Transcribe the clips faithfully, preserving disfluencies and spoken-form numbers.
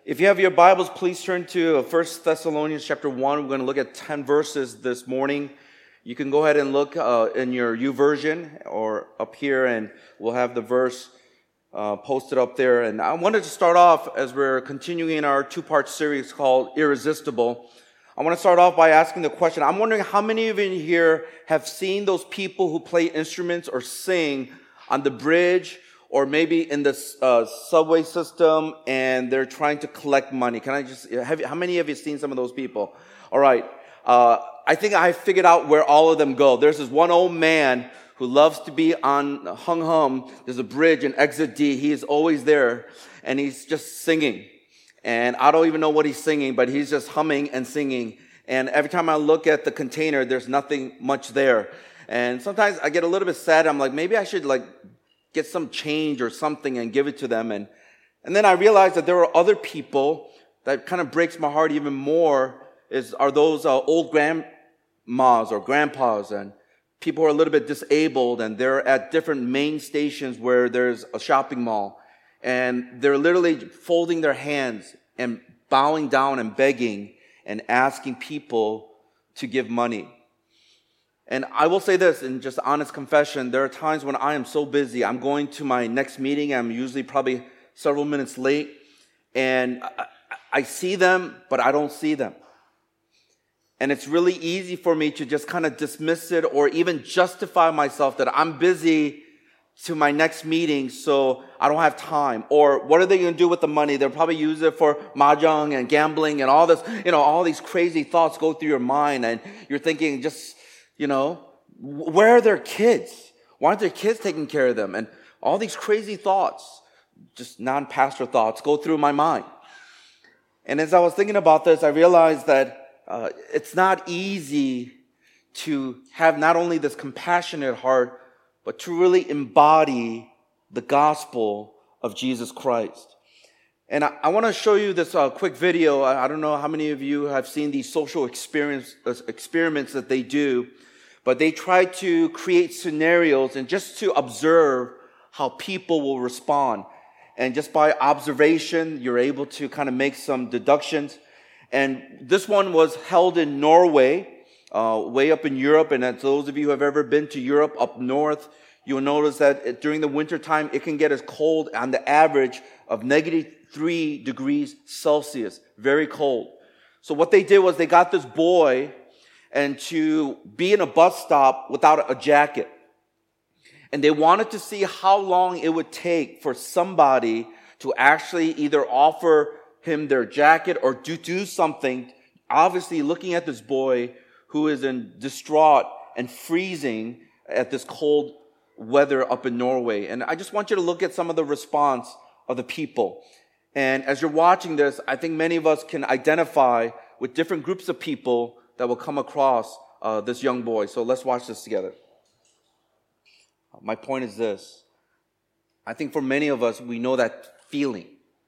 If you have your Bibles, please turn to First Thessalonians chapter one. We're going to look at ten verses this morning. You can go ahead and look uh, in your YouVersion or up here, and we'll have the verse uh, posted up there. And I wanted to start off as we're continuing our two-part series called Irresistible. I want to start off by asking the question, I'm wondering how many of you here have seen those people who play instruments or sing on the bridge or maybe in the uh, subway system, and they're trying to collect money. Can I just, have, how many of you seen some of those people? All right. Uh, I think I figured out where all of them go. There's this one old man who loves to be on Hung Hum. There's a bridge in Exit D. He is always there, and he's just singing. And I don't even know what he's singing, but he's just humming and singing. And every time I look at the container, there's nothing much there. And sometimes I get a little bit sad. I'm like, maybe I should like get some change or something and give it to them. And, and then I realized that there are other people that kind of breaks my heart even more is, are those uh, old grandmas or grandpas and people who are a little bit disabled, and they're at different main stations where there's a shopping mall, and they're literally folding their hands and bowing down and begging and asking people to give money. And I will say this, in just honest confession, there are times when I am so busy. I'm going to my next meeting. I'm usually probably several minutes late. And I, I see them, but I don't see them. And it's really easy for me to just kind of dismiss it or even justify myself that I'm busy to my next meeting, so I don't have time. Or what are they going to do with the money? They'll probably use it for mahjong and gambling and all this, you know, all these crazy thoughts go through your mind. And you're thinking just, you know, where are their kids? Why aren't their kids taking care of them? And all these crazy thoughts, just non-pastor thoughts, go through my mind. And as I was thinking about this, I realized that uh, it's not easy to have not only this compassionate heart, but to really embody the gospel of Jesus Christ. And I, I want to show you this uh, quick video. I, I don't know how many of you have seen these social experience, uh, experiments that they do. But they try to create scenarios and just to observe how people will respond. And just by observation, you're able to kind of make some deductions. And this one was held in Norway, uh, way up in Europe. And as those of you who have ever been to Europe up north, you'll notice that it, during the winter time, it can get as cold on the average of negative three degrees Celsius. Very cold. So what they did was they got this boy and to be in a bus stop without a jacket. And they wanted to see how long it would take for somebody to actually either offer him their jacket or to do something, obviously looking at this boy who is in distraught and freezing at this cold weather up in Norway. And I just want you to look at some of the response of the people. And as you're watching this, I think many of us can identify with different groups of people that will come across uh, this young boy. So let's watch this together. My point is this. I think for many of us, we know that feeling.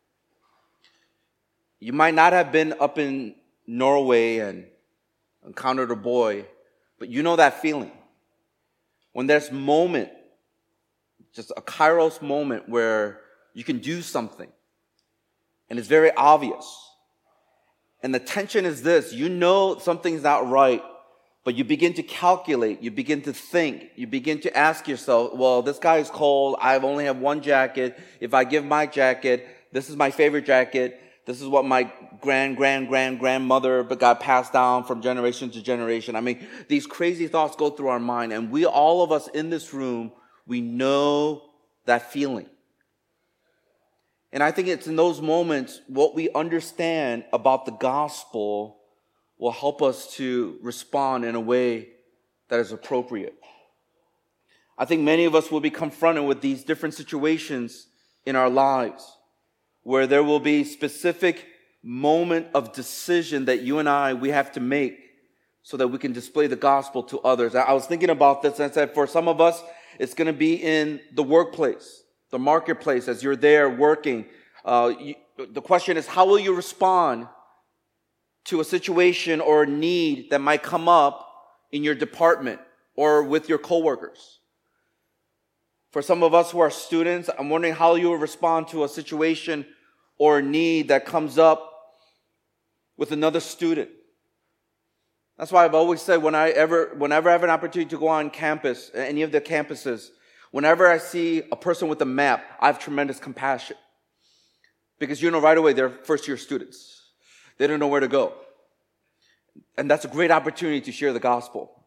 You might not have been up in Norway and encountered a boy, but you know that feeling. When there's a moment, just a kairos moment where you can do something, and it's very obvious. And the tension is this, you know something's not right, but you begin to calculate, you begin to think, you begin to ask yourself, well, this guy is cold, I only have one jacket, if I give my jacket, this is my favorite jacket, this is what my grand, grand, grand, grandmother got passed down from generation to generation. I mean, these crazy thoughts go through our mind, and we, all of us in this room, we know that feeling. And I think it's in those moments, what we understand about the gospel will help us to respond in a way that is appropriate. I think many of us will be confronted with these different situations in our lives where there will be specific moment of decision that you and I, we have to make so that we can display the gospel to others. I was thinking about this and I said, for some of us, it's going to be in the workplace, the marketplace, as you're there working. Uh, you, the question is, how will you respond to a situation or a need that might come up in your department or with your coworkers? For some of us who are students, I'm wondering how you will respond to a situation or a need that comes up with another student. That's why I've always said when I ever, whenever I have an opportunity to go on campus, any of the campuses, whenever I see a person with a map, I have tremendous compassion. Because you know right away they're first year students. They don't know where to go. And that's a great opportunity to share the gospel.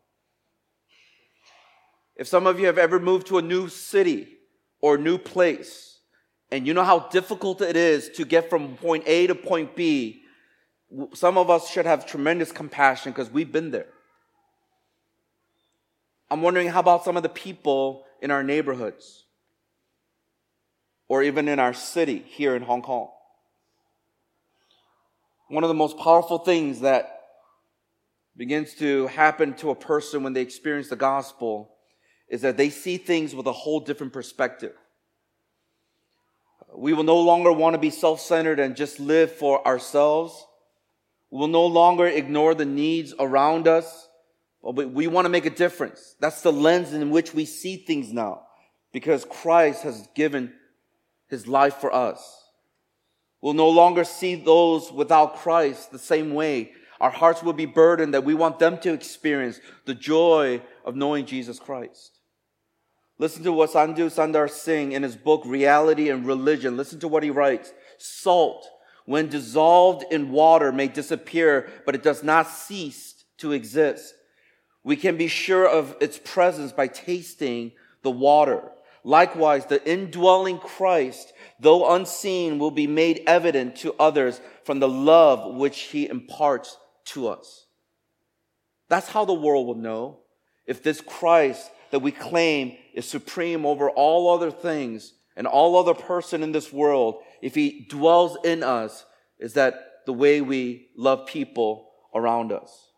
If some of you have ever moved to a new city or new place, and you know how difficult it is to get from point A to point B, some of us should have tremendous compassion because we've been there. I'm wondering, how about some of the people in our neighborhoods or even in our city here in Hong Kong? One of the most powerful things that begins to happen to a person when they experience the gospel is that they see things with a whole different perspective. We will no longer want to be self-centered and just live for ourselves. We will no longer ignore the needs around us, but we want to make a difference. That's the lens in which we see things now, because Christ has given his life for us. We'll no longer see those without Christ the same way. Our hearts will be burdened that we want them to experience the joy of knowing Jesus Christ. Listen to what Sadhu Sundar Singh in his book, Reality and Religion. Listen to what he writes. Salt, when dissolved in water, may disappear, but it does not cease to exist. We can be sure of its presence by tasting the water. Likewise, the indwelling Christ, though unseen, will be made evident to others from the love which he imparts to us. That's how the world will know if this Christ that we claim is supreme over all other things and all other person in this world, if he dwells in us, is that the way we love people around us.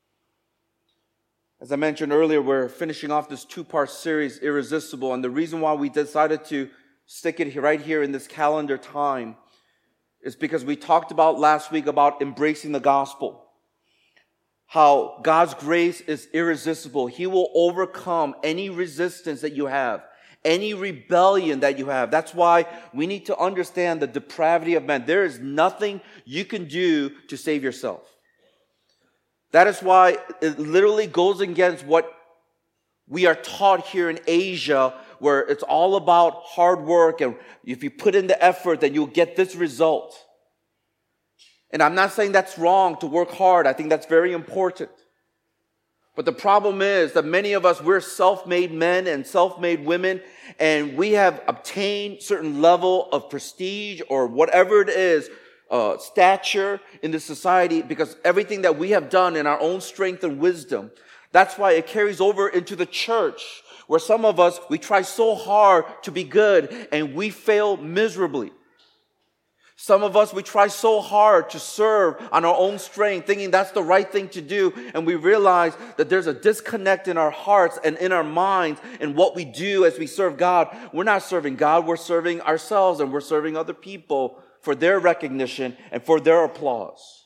As I mentioned earlier, we're finishing off this two-part series, Irresistible, and the reason why we decided to stick it right here in this calendar time is because we talked about last week about embracing the gospel. How God's grace is irresistible. He will overcome any resistance that you have, any rebellion that you have. That's why we need to understand the depravity of man. There is nothing you can do to save yourself. That is why it literally goes against what we are taught here in Asia, where it's all about hard work, and if you put in the effort, then you'll get this result. And I'm not saying that's wrong to work hard. I think that's very important. But the problem is that many of us, we're self-made men and self-made women, and we have obtained certain level of prestige or whatever it is, uh, stature in the society, because everything that we have done in our own strength and wisdom. That's why it carries over into the church, where some of us, we try so hard to be good and we fail miserably. Some of us, we try so hard to serve on our own strength, thinking that's the right thing to do, and we realize that there's a disconnect in our hearts and in our minds in what we do as we serve God. We're not serving God, we're serving ourselves, and we're serving other people for their recognition and for their applause.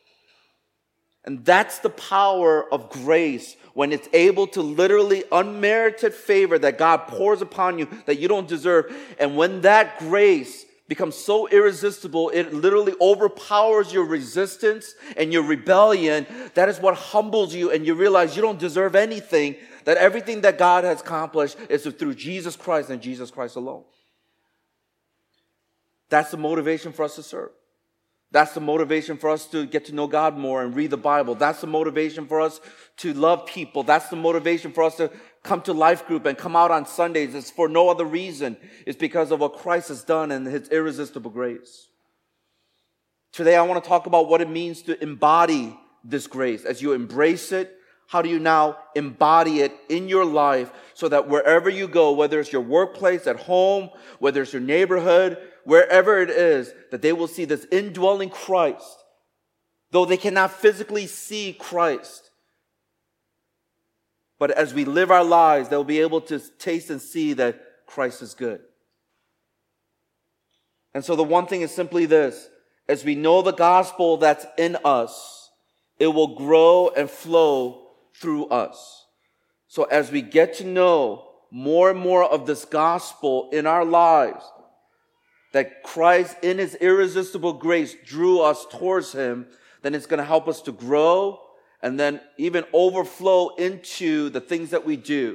And that's the power of grace, when it's able to literally unmerited favor that God pours upon you that you don't deserve. And when that grace becomes so irresistible, it literally overpowers your resistance and your rebellion. That is what humbles you, and you realize you don't deserve anything, that everything that God has accomplished is through Jesus Christ and Jesus Christ alone. That's the motivation for us to serve. That's the motivation for us to get to know God more and read the Bible. That's the motivation for us to love people. That's the motivation for us to come to Life Group and come out on Sundays. It's for no other reason. It's because of what Christ has done and his irresistible grace. Today I want to talk about what it means to embody this grace. As you embrace it, how do you now embody it in your life so that wherever you go, whether it's your workplace, at home, whether it's your neighborhood, wherever it is, that they will see this indwelling Christ, though they cannot physically see Christ. But as we live our lives, they'll be able to taste and see that Christ is good. And so the one thing is simply this: as we know the gospel that's in us, it will grow and flow through us. So as we get to know more and more of this gospel in our lives, that Christ in his irresistible grace drew us towards him, then it's going to help us to grow and then even overflow into the things that we do.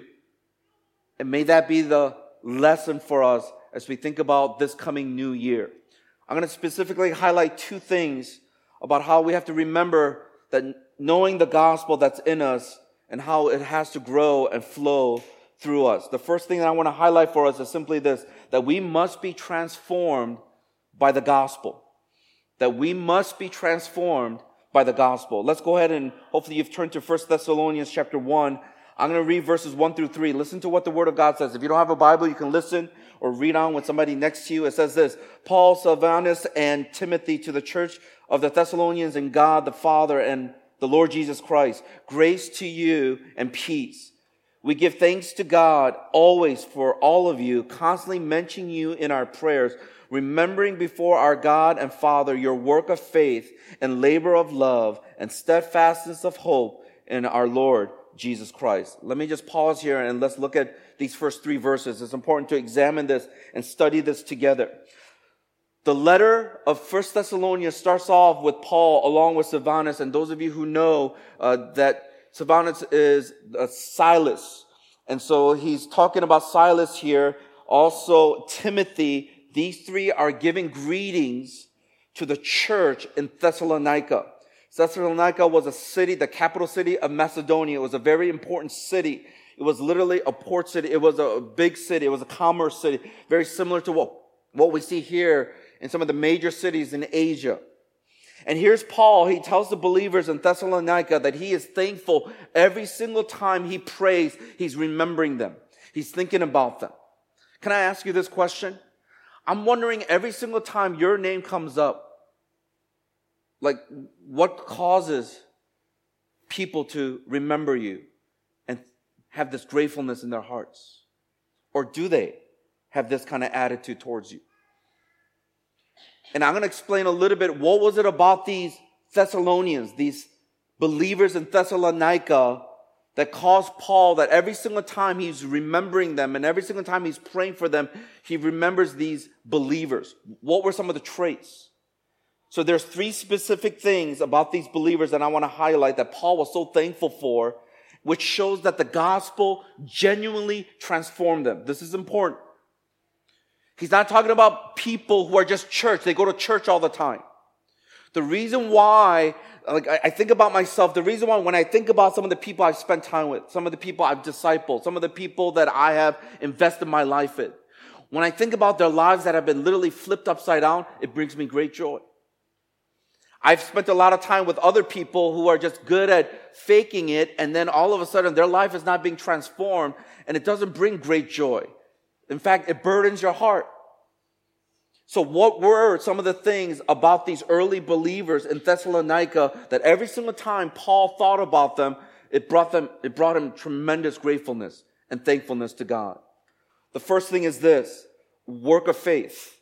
And may that be the lesson for us as we think about this coming new year. I'm going to specifically highlight two things about how we have to remember that knowing the gospel that's in us and how it has to grow and flow through us. The first thing that I want to highlight for us is simply this, that we must be transformed by the gospel. That we must be transformed by the gospel. Let's go ahead and hopefully you've turned to First Thessalonians chapter one. I'm going to read verses one through three. Listen to what the Word of God says. If you don't have a Bible, you can listen or read on with somebody next to you. It says this, Paul, Silvanus, and Timothy to the church of the Thessalonians in God the Father and the Lord Jesus Christ. Grace to you and peace. We give thanks to God always for all of you, constantly mentioning you in our prayers, remembering before our God and Father your work of faith and labor of love and steadfastness of hope in our Lord Jesus Christ. Let me just pause here and let's look at these first three verses. It's important to examine this and study this together. The letter of First Thessalonians starts off with Paul along with Silvanus, and those of you who know uh, that Silvanus is uh, Silas. And so he's talking about Silas here. Also Timothy. These three are giving greetings to the church in Thessalonica. Thessalonica was a city, the capital city of Macedonia. It was a very important city. It was literally a port city. It was a big city. It was a commerce city. Very similar to what, what we see here in some of the major cities in Asia. And here's Paul. He tells the believers in Thessalonica that he is thankful every single time he prays. He's remembering them. He's thinking about them. Can I ask you this question? I'm wondering every single time your name comes up, like what causes people to remember you and have this gratefulness in their hearts? Or do they have this kind of attitude towards you? And I'm going to explain a little bit, what was it about these Thessalonians, these believers in Thessalonica, that caused Paul that every single time he's remembering them and every single time he's praying for them, he remembers these believers. What were some of the traits? So there's three specific things about these believers that I want to highlight that Paul was so thankful for, which shows that the gospel genuinely transformed them. This is important. He's not talking about people who are just church. They go to church all the time. The reason why, like I think about myself, the reason why when I think about some of the people I've spent time with, some of the people I've discipled, some of the people that I have invested my life in, when I think about their lives that have been literally flipped upside down, it brings me great joy. I've spent a lot of time with other people who are just good at faking it, and then all of a sudden their life is not being transformed, and it doesn't bring great joy. In fact, it burdens your heart. So what were some of the things about these early believers in Thessalonica that every single time Paul thought about them, it brought them, it brought him tremendous gratefulness and thankfulness to God? The first thing is this, work of faith.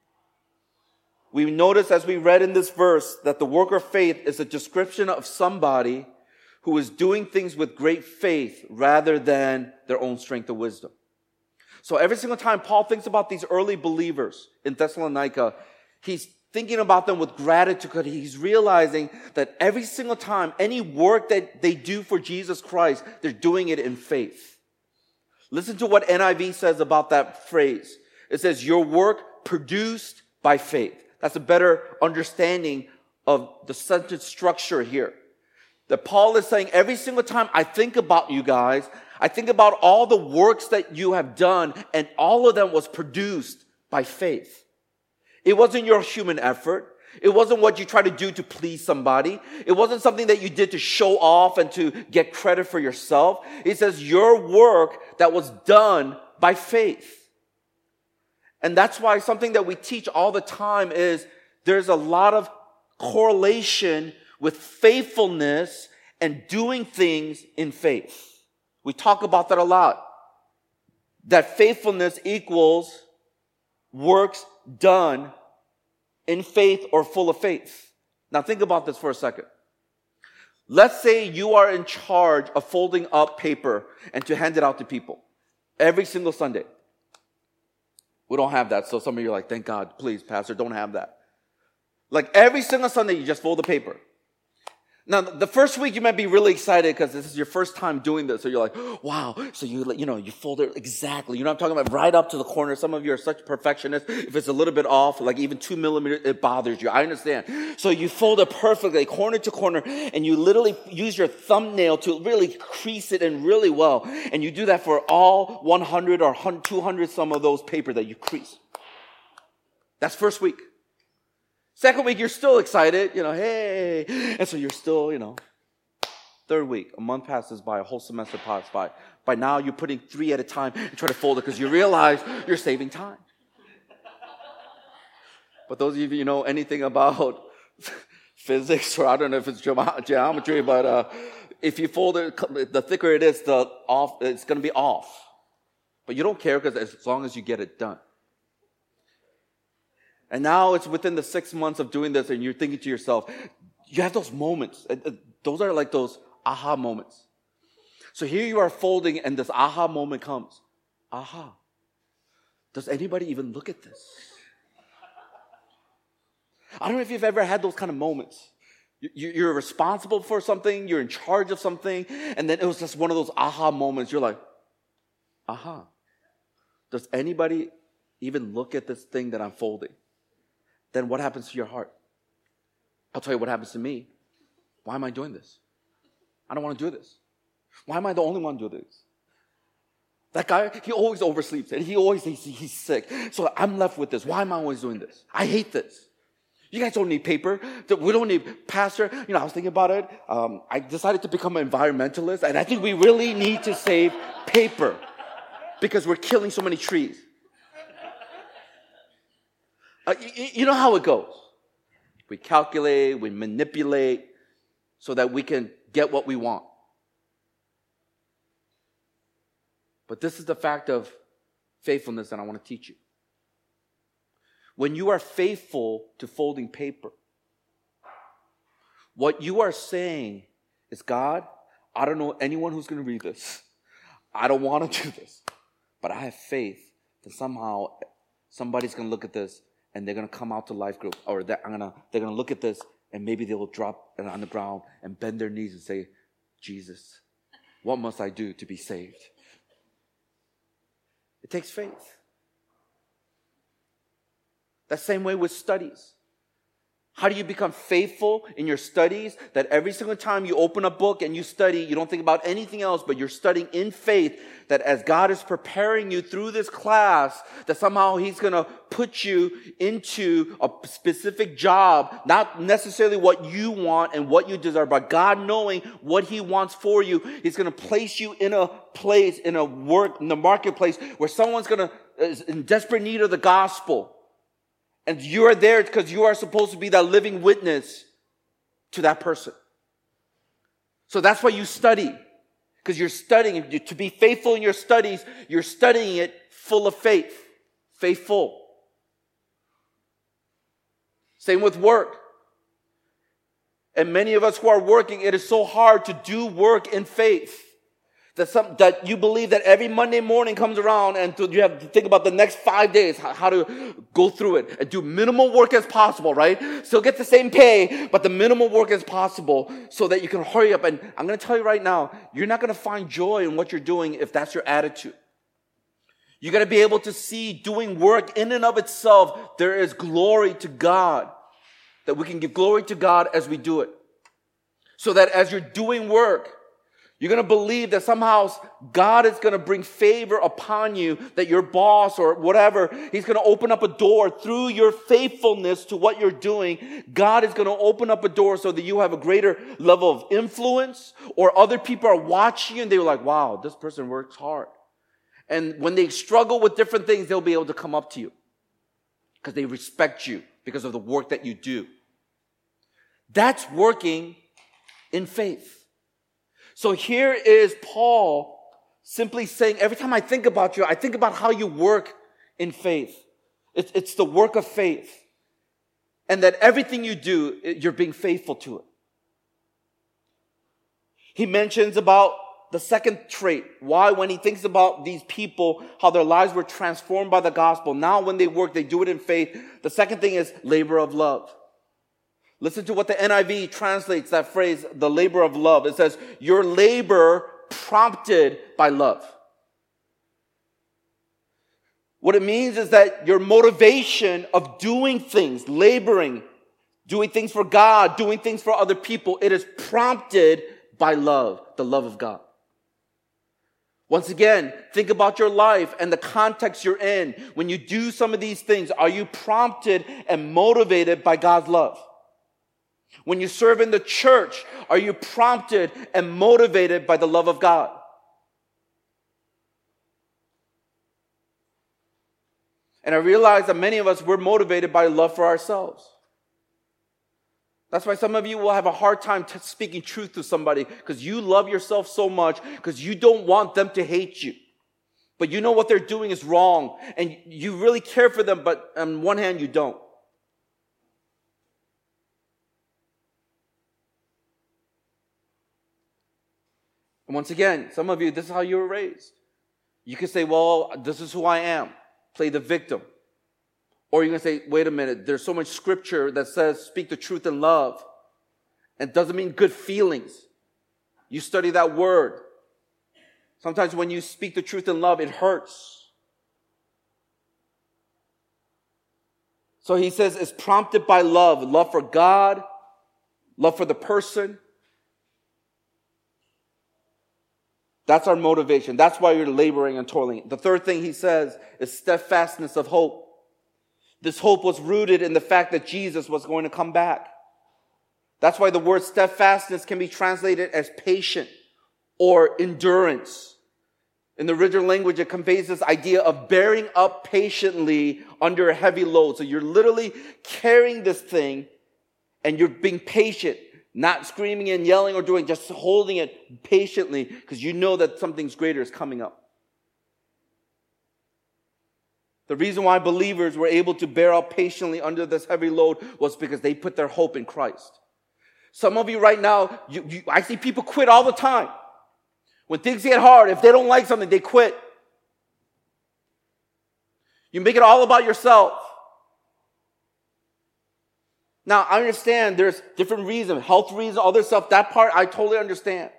We notice as we read in this verse that the work of faith is a description of somebody who is doing things with great faith rather than their own strength or wisdom. So every single time Paul thinks about these early believers in Thessalonica, he's thinking about them with gratitude because he's realizing that every single time, any work that they do for Jesus Christ, they're doing it in faith. Listen to what N I V says about that phrase. It says, your work produced by faith. That's a better understanding of the sentence structure here. That Paul is saying, every single time I think about you guys, I think about all the works that you have done, and all of them was produced by faith. It wasn't your human effort. It wasn't what you tried to do to please somebody. It wasn't something that you did to show off and to get credit for yourself. It says your work that was done by faith. And that's why something that we teach all the time is there's a lot of correlation with faithfulness and doing things in faith. We talk about that a lot. That faithfulness equals works done in faith or full of faith. Now think about this for a second. Let's say you are in charge of folding up paper and to hand it out to people every single Sunday. We don't have that. So some of you are like, thank God, please, Pastor, don't have that. Like every single Sunday, you just fold the paper. Now, the first week you might be really excited because this is your first time doing this. So you're like, wow. So you, you know, you fold it exactly. You know what I'm talking about? Right up to the corner. Some of you are such perfectionists. If it's a little bit off, like even two millimeters, it bothers you. I understand. So you fold it perfectly, corner to corner, and you literally use your thumbnail to really crease it in really well. And you do that for all one hundred or two hundred some of those paper that you crease. That's first week. Second week, you're still excited, you know, hey. And so you're still, you know. Third week, a month passes by, a whole semester passes by. By now, you're putting three at a time and try to fold it because you realize you're saving time. But those of you who know anything about physics, or I don't know if it's geometry, but uh, if you fold it, the thicker it is, the off, it's going to be off. But you don't care because as long as you get it done. And now it's within the six months of doing this and you're thinking to yourself, you have those moments. Those are like those aha moments. So here you are folding and this aha moment comes. Aha. Does anybody even look at this? I don't know if you've ever had those kind of moments. You're responsible for something, you're in charge of something, and then it was just one of those aha moments. You're like, aha. Does anybody even look at this thing that I'm folding? Then what happens to your heart? I'll tell you what happens to me. Why am I doing this? I don't want to do this. Why am I the only one doing this? That guy, he always oversleeps and he always thinks he's sick. So I'm left with this. Why am I always doing this? I hate this. You guys don't need paper. We don't need pastor. You know, I was thinking about it. Um, I decided to become an environmentalist, and I think we really need to save paper because we're killing so many trees. Uh, you, you know how it goes. We calculate, we manipulate so that we can get what we want. But this is the fact of faithfulness that I want to teach you. When you are faithful to folding paper, what you are saying is, God, I don't know anyone who's going to read this. I don't want to do this. But I have faith that somehow somebody's going to look at this and they're going to come out to life group, or they're going to they're going to look at this and maybe they will drop on the ground and bend their knees and say, Jesus, what must I do to be saved? It takes faith. That same way with studies. How do you become faithful in your studies? That every single time you open a book and you study, you don't think about anything else, but you're studying in faith, that as God is preparing you through this class, that somehow He's going to put you into a specific job, not necessarily what you want and what you desire, but God knowing what He wants for you. He's going to place you in a place, in a work, in the marketplace where someone's going to, is in desperate need of the gospel. And you are there because you are supposed to be that living witness to that person. So that's why you study. Because you're studying. To be faithful in your studies, you're studying it full of faith. Faithful. Same with work. And many of us who are working, it is so hard to do work in faith. That, some, that you believe that every Monday morning comes around and you have to think about the next five days, how, how to go through it and do minimal work as possible, right? Still get the same pay, but the minimal work as possible so that you can hurry up. And I'm going to tell you right now, you're not going to find joy in what you're doing if that's your attitude. You got to be able to see doing work in and of itself, there is glory to God. That we can give glory to God as we do it. So that as you're doing work, you're going to believe that somehow God is going to bring favor upon you, that your boss or whatever, He's going to open up a door through your faithfulness to what you're doing. God is going to open up a door so that you have a greater level of influence, or other people are watching you and they're like, wow, this person works hard. And when they struggle with different things, they'll be able to come up to you because they respect you because of the work that you do. That's working in faith. So here is Paul simply saying, every time I think about you, I think about how you work in faith. It's, it's the work of faith. And that everything you do, you're being faithful to it. He mentions about the second trait. Why, when he thinks about these people, how their lives were transformed by the gospel. Now when they work, they do it in faith. The second thing is labor of love. Listen to what the N I V translates that phrase, the labor of love. It says, your labor prompted by love. What it means is that your motivation of doing things, laboring, doing things for God, doing things for other people, it is prompted by love, the love of God. Once again, think about your life and the context you're in. When you do some of these things, are you prompted and motivated by God's love? When you serve in the church, are you prompted and motivated by the love of God? And I realize that many of us, we're motivated by love for ourselves. That's why some of you will have a hard time t- speaking truth to somebody because you love yourself so much because you don't want them to hate you. But you know what they're doing is wrong and you really care for them, but on one hand you don't. And once again, some of you, this is how you were raised. You can say, well, this is who I am. Play the victim. Or you can say, wait a minute, there's so much scripture that says speak the truth in love. And it doesn't mean good feelings. You study that word. Sometimes when you speak the truth in love, it hurts. So he says it's prompted by love. Love for God, love for the person. That's our motivation. That's why you're laboring and toiling. The third thing he says is steadfastness of hope. This hope was rooted in the fact that Jesus was going to come back. That's why the word steadfastness can be translated as patient or endurance. In the original language, it conveys this idea of bearing up patiently under a heavy load. So you're literally carrying this thing and you're being patient. Not screaming and yelling or doing, just holding it patiently because you know that something greater is coming up. The reason why believers were able to bear up patiently under this heavy load was because they put their hope in Christ. Some of you right now, you, you, I see people quit all the time. When things get hard, if they don't like something, they quit. You make it all about yourself. Now, I understand there's different reasons, health reasons, other stuff. That part, I totally understand.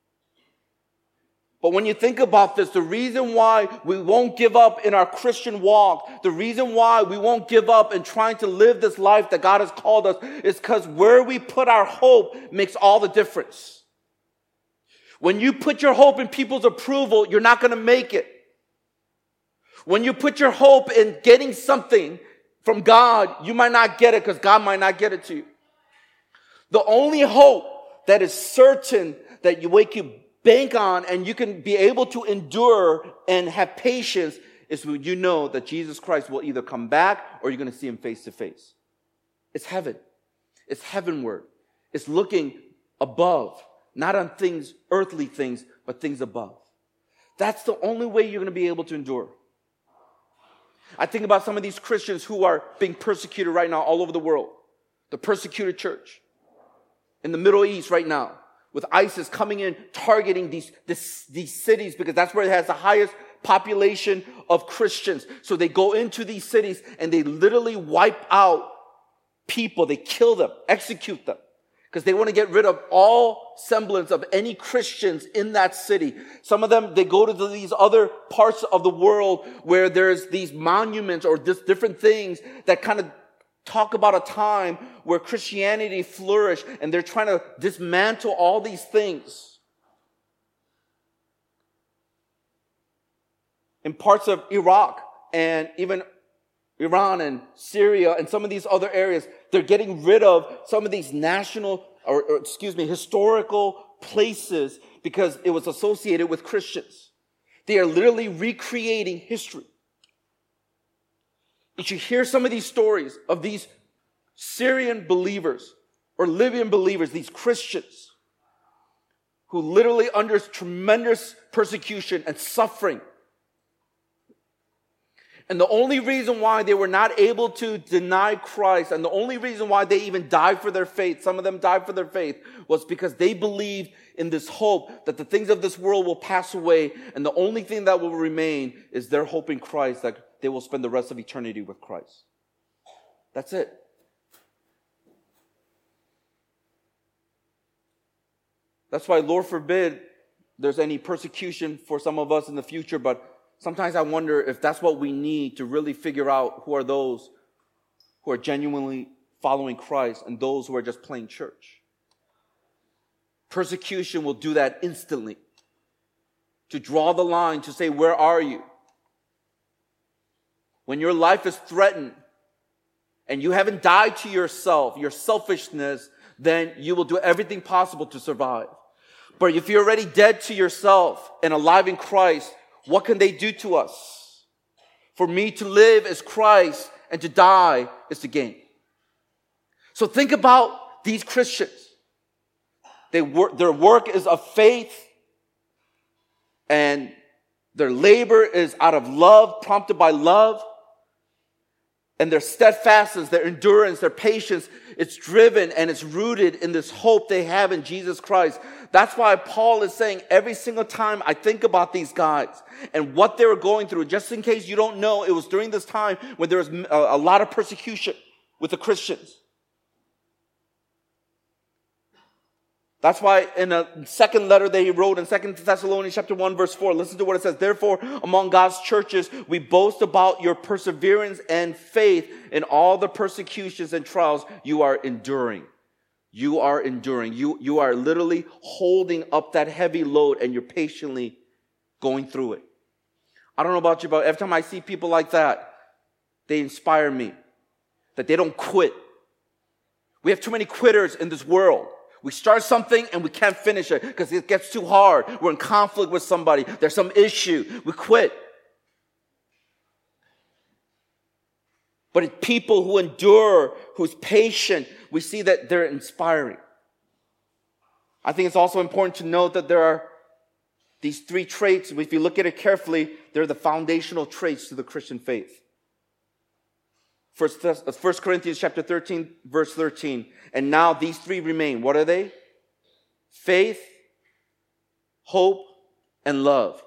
But when you think about this, the reason why we won't give up in our Christian walk, the reason why we won't give up in trying to live this life that God has called us is because where we put our hope makes all the difference. When you put your hope in people's approval, you're not going to make it. When you put your hope in getting something from God, you might not get it because God might not get it to you. The only hope that is certain that you wake you bank on and you can be able to endure and have patience is when you know that Jesus Christ will either come back or you're going to see him face to face. It's heaven. It's heavenward. It's looking above, not on things, earthly things, but things above. That's the only way you're going to be able to endure. I think about some of these Christians who are being persecuted right now all over the world. The persecuted church in the Middle East right now with ISIS coming in, targeting these, this, these cities because that's where it has the highest population of Christians. So they go into these cities and they literally wipe out people. They kill them, execute them. Because they want to get rid of all semblance of any Christians in that city. Some of them, they go to these other parts of the world where there's these monuments or this different things that kind of talk about a time where Christianity flourished and they're trying to dismantle all these things. In parts of Iraq and even Iran and Syria and some of these other areas, they're getting rid of some of these national, or, or excuse me, historical places because it was associated with Christians. They are literally recreating history. You should hear some of these stories of these Syrian believers or Libyan believers, these Christians who literally under tremendous persecution and suffering. And the only reason why they were not able to deny Christ, and the only reason why they even died for their faith, some of them died for their faith, was because they believed in this hope that the things of this world will pass away, and the only thing that will remain is their hope in Christ, that they will spend the rest of eternity with Christ. That's it. That's why, Lord forbid, there's any persecution for some of us in the future, but sometimes I wonder if that's what we need to really figure out who are those who are genuinely following Christ and those who are just playing church. Persecution will do that instantly. To draw the line, to say, where are you? When your life is threatened and you haven't died to yourself, your selfishness, then you will do everything possible to survive. But if you're already dead to yourself and alive in Christ, what can they do to us? For me to live is Christ, and to die is to gain. So think about these Christians. They work, their work is of faith, and their labor is out of love, prompted by love. And their steadfastness, their endurance, their patience, it's driven and it's rooted in this hope they have in Jesus Christ. That's why Paul is saying every single time I think about these guys and what they were going through, just in case you don't know, it was during this time when there was a, a lot of persecution with the Christians. That's why in a second letter that he wrote in Second Thessalonians chapter one, verse four, listen to what it says. Therefore, among God's churches, we boast about your perseverance and faith in all the persecutions and trials you are enduring. You are enduring. You, you are literally holding up that heavy load, and you're patiently going through it. I don't know about you, but every time I see people like that, they inspire me. That they don't quit. We have too many quitters in this world. We start something and we can't finish it because it gets too hard. We're in conflict with somebody. There's some issue. We quit. But it's people who endure, who's patient, we see that they're inspiring. I think it's also important to note that there are these three traits. If you look at it carefully, they're the foundational traits to the Christian faith. First Corinthians chapter thirteen, verse thirteen. And now these three remain. What are they? Faith, hope, and love.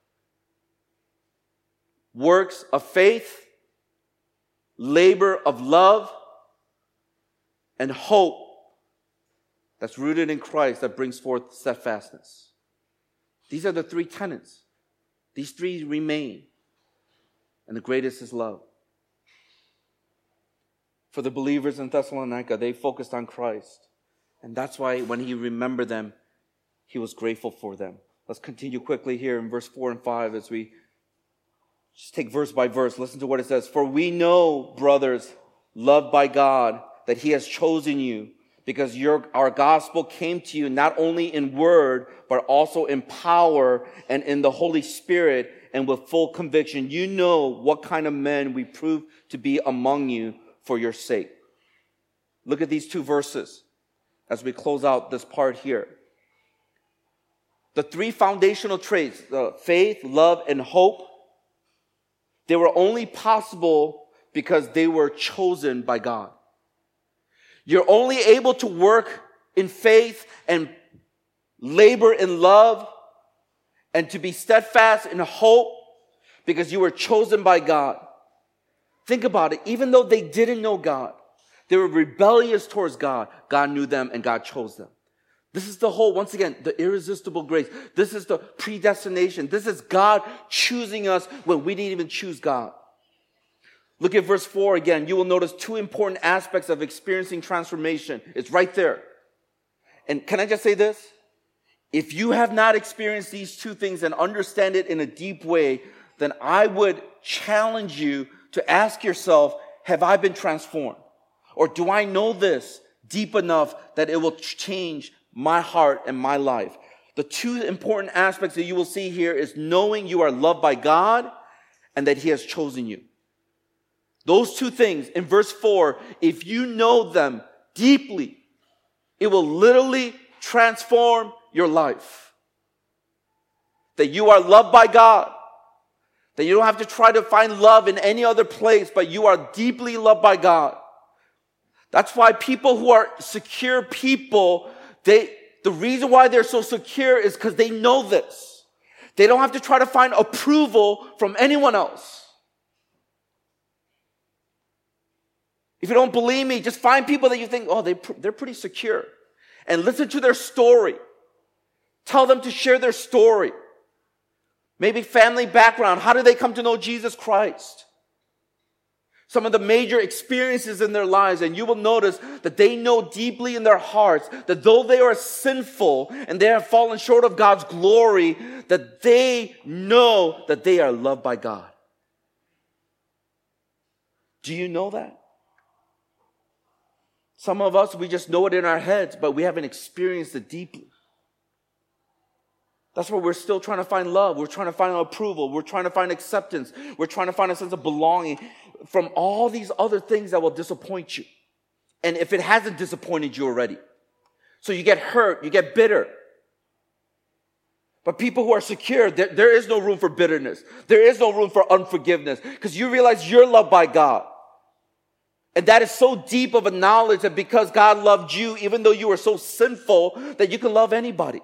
Works of faith, labor of love, and hope that's rooted in Christ that brings forth steadfastness. These are the three tenets. These three remain. And the greatest is love. For the believers in Thessalonica, they focused on Christ. And that's why when he remembered them, he was grateful for them. Let's continue quickly here in verse four and five as we just take verse by verse. Listen to what it says. For we know, brothers, loved by God, that he has chosen you because your, our gospel came to you not only in word, but also in power and in the Holy Spirit and with full conviction. You know what kind of men we prove to be among you for your sake. Look at these two verses as we close out this part here. The three foundational traits, the faith, love, and hope, they were only possible because they were chosen by God. You're only able to work in faith and labor in love and to be steadfast in hope because you were chosen by God. Think about it. Even though they didn't know God, they were rebellious towards God. God knew them and God chose them. This is the whole, once again, the irresistible grace. This is the predestination. This is God choosing us when we didn't even choose God. Look at verse four again. You will notice two important aspects of experiencing transformation. It's right there. And can I just say this? If you have not experienced these two things and understand it in a deep way, then I would challenge you to ask yourself, have I been transformed? Or do I know this deep enough that it will change my heart and my life? The two important aspects that you will see here is knowing you are loved by God and that he has chosen you. Those two things in verse four, if you know them deeply, it will literally transform your life. That you are loved by God, That you don't have to try to find love in any other place, but you are deeply loved by God. That's why people who are secure people, they, the reason why they're so secure is because they know this. They don't have to try to find approval from anyone else. If you don't believe me, just find people that you think, oh, they, they're pretty secure. And listen to their story. Tell them to share their story. Maybe family background. How did they come to know Jesus Christ? Some of the major experiences in their lives. And you will notice that they know deeply in their hearts that though they are sinful and they have fallen short of God's glory, that they know that they are loved by God. Do you know that? Some of us, we just know it in our heads, but we haven't experienced it deeply. That's why we're still trying to find love. We're trying to find approval. We're trying to find acceptance. We're trying to find a sense of belonging from all these other things that will disappoint you. And if it hasn't disappointed you already. So you get hurt, you get bitter. But people who are secure, there, there is no room for bitterness. There is no room for unforgiveness. Because you realize you're loved by God. And that is so deep of a knowledge that because God loved you, even though you were so sinful, that you can love anybody.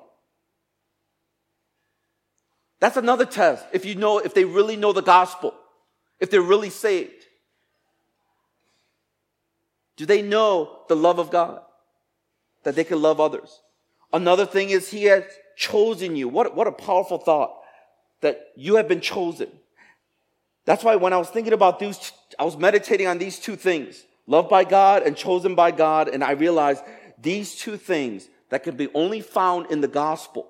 That's another test. If you know, if they really know the gospel, if they're really saved. Do they know the love of God? That they can love others. Another thing is He has chosen you. What, what a powerful thought. That you have been chosen. That's why when I was thinking about these, I was meditating on these two things. Loved by God and chosen by God. And I realized these two things that can be only found in the gospel.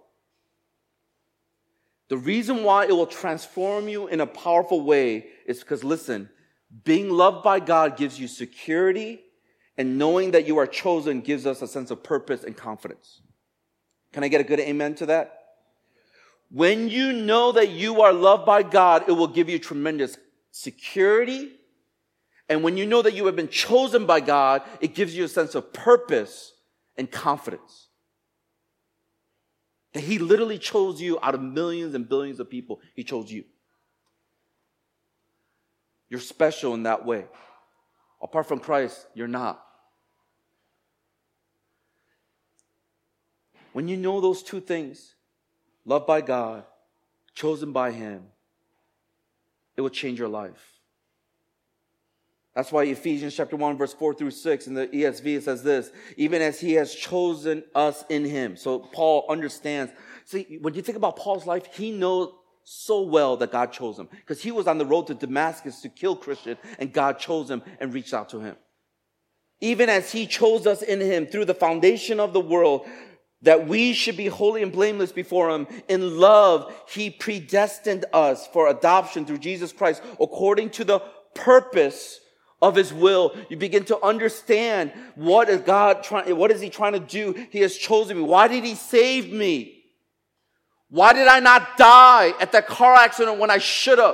The reason why it will transform you in a powerful way is because, listen, being loved by God gives you security, and knowing that you are chosen gives us a sense of purpose and confidence. Can I get a good amen to that? When you know that you are loved by God, it will give you tremendous security. And when you know that you have been chosen by God, it gives you a sense of purpose and confidence. That He literally chose you out of millions and billions of people. He chose you. You're special in that way. Apart from Christ, you're not. When you know those two things, loved by God, chosen by Him, it will change your life. That's why Ephesians chapter one, verse four through six in the E S V, it says this, even as He has chosen us in Him. So Paul understands. See, when you think about Paul's life, he knows so well that God chose him. Because he was on the road to Damascus to kill Christian, and God chose him and reached out to him. Even as He chose us in Him through the foundation of the world, that we should be holy and blameless before Him. In love, He predestined us for adoption through Jesus Christ according to the purpose of His will. You begin to understand what is God trying, what is He trying to do? He has chosen me. Why did He save me? Why did I not die at that car accident when I should have?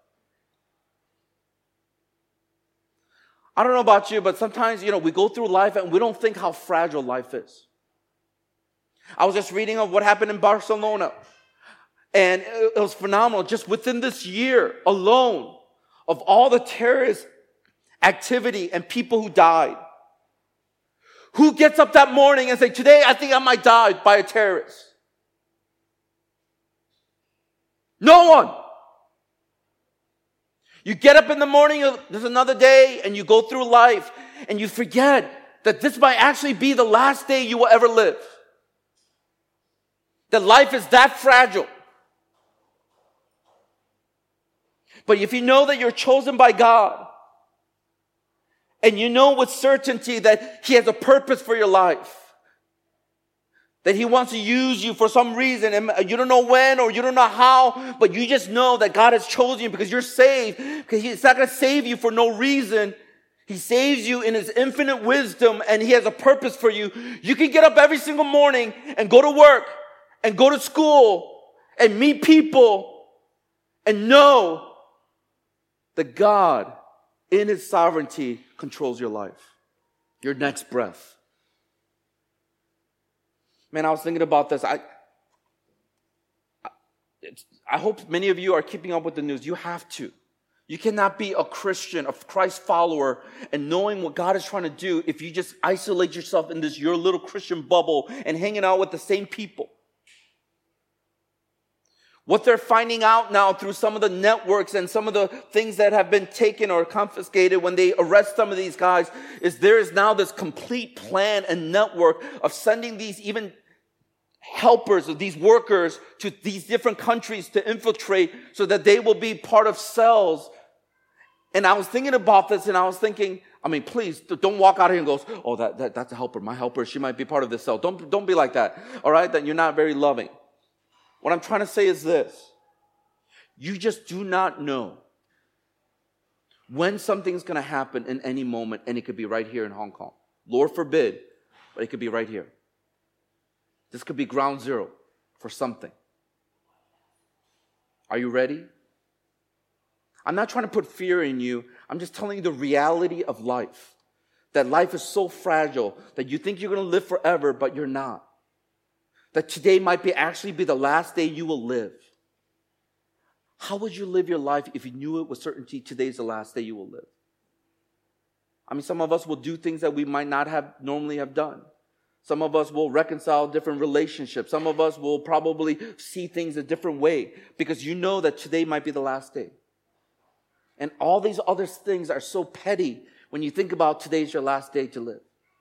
I don't know about you, but sometimes, you know, we go through life and we don't think how fragile life is. I was just reading of what happened in Barcelona. And it was phenomenal. Just within this year alone, of all the terrorist activity and people who died. Who gets up that morning and say, today I think I might die by a terrorist? No one. You get up in the morning, there's another day, and you go through life, and you forget that this might actually be the last day you will ever live. That life is that fragile. But if you know that you're chosen by God, and you know with certainty that He has a purpose for your life, that He wants to use you for some reason, and you don't know when or you don't know how, but you just know that God has chosen you because you're saved, because He's not going to save you for no reason. He saves you in His infinite wisdom, and He has a purpose for you. You can get up every single morning and go to work and go to school and meet people and know that God, in His sovereignty, controls your life, your next breath. Man, I was thinking about this. I, it's, I hope many of you are keeping up with the news. You have to. You cannot be a Christian, a Christ follower, and knowing what God is trying to do if you just isolate yourself in this your little Christian bubble and hanging out with the same people. What they're finding out now through some of the networks and some of the things that have been taken or confiscated when they arrest some of these guys is there is now this complete plan and network of sending these even helpers of these workers to these different countries to infiltrate so that they will be part of cells. And I was thinking about this and I was thinking, I mean, please don't walk out here and go, oh, that, that that's a helper. My helper, she might be part of this cell. Don't, don't be like that. All right? Then you're not very loving. What I'm trying to say is this. You just do not know when something's going to happen in any moment, and it could be right here in Hong Kong. Lord forbid, but it could be right here. This could be ground zero for something. Are you ready? I'm not trying to put fear in you. I'm just telling you the reality of life. That life is so fragile that you think you're going to live forever, but you're not. That today might be actually be the last day you will live. How would you live your life if you knew it with certainty today's the last day you will live? I mean, some of us will do things that we might not have normally have done. Some of us will reconcile different relationships. Some of us will probably see things a different way because you know that today might be the last day. And all these other things are so petty when you think about today's your last day to live.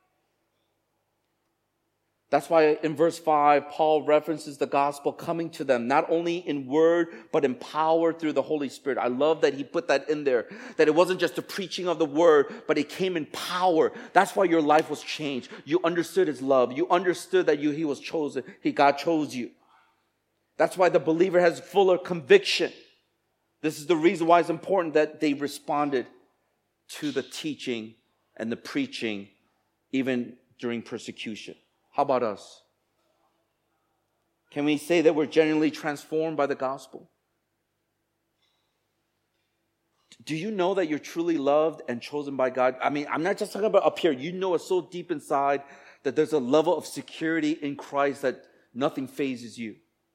That's why in verse five, Paul references the gospel coming to them, not only in word, but in power through the Holy Spirit. I love that he put that in there, that it wasn't just the preaching of the word, but it came in power. That's why your life was changed. You understood his love. You understood that you, he was chosen. He, God chose you. That's why the believer has fuller conviction. This is the reason why it's important that they responded to the teaching and the preaching, even during persecution. How about us? Can we say that we're genuinely transformed by the gospel? Do you know that you're truly loved and chosen by God? I mean, I'm not just talking about up here. You know it so deep inside that there's a level of security in Christ that nothing phases you.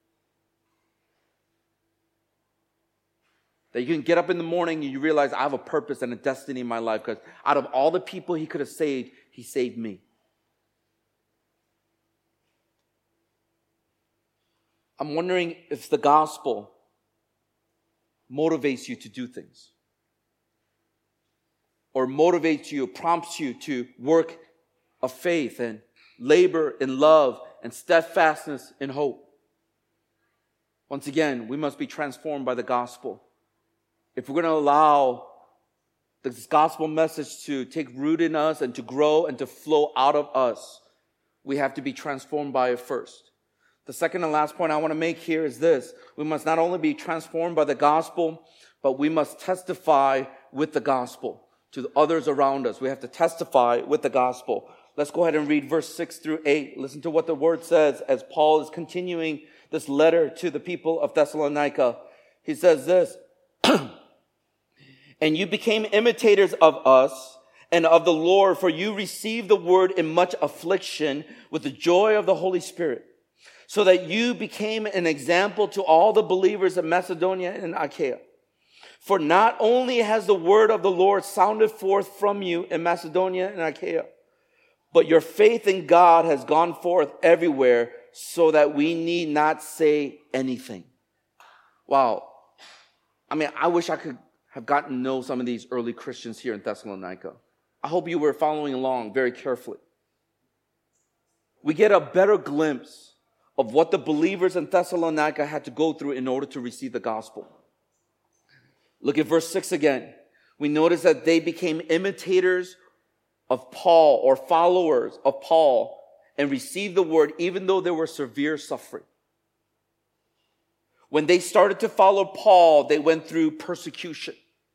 That you can get up in the morning and you realize I have a purpose and a destiny in my life because out of all the people he could have saved, he saved me. I'm wondering if the gospel motivates you to do things. Or motivates you, prompts you to work of faith and labor in love and steadfastness in hope. Once again, we must be transformed by the gospel. If we're going to allow this gospel message to take root in us and to grow and to flow out of us, we have to be transformed by it first. The second and last point I want to make here is this. We must not only be transformed by the gospel, but we must testify with the gospel to the others around us. We have to testify with the gospel. Let's go ahead and read verse six through eight. Listen to what the word says as Paul is continuing this letter to the people of Thessalonica. He says this, and you became imitators of us and of the Lord, for you received the word in much affliction with the joy of the Holy Spirit, so that you became an example to all the believers in Macedonia and Achaia. For not only has the word of the Lord sounded forth from you in Macedonia and Achaia, but your faith in God has gone forth everywhere, so that we need not say anything. Wow. I mean, I wish I could have gotten to know some of these early Christians here in Thessalonica. I hope you were following along very carefully. We get a better glimpse of what the believers in Thessalonica had to go through in order to receive the gospel. Look at verse six again. We notice that they became imitators of Paul or followers of Paul and received the word even though there were severe suffering. When they started to follow Paul, they went through persecution.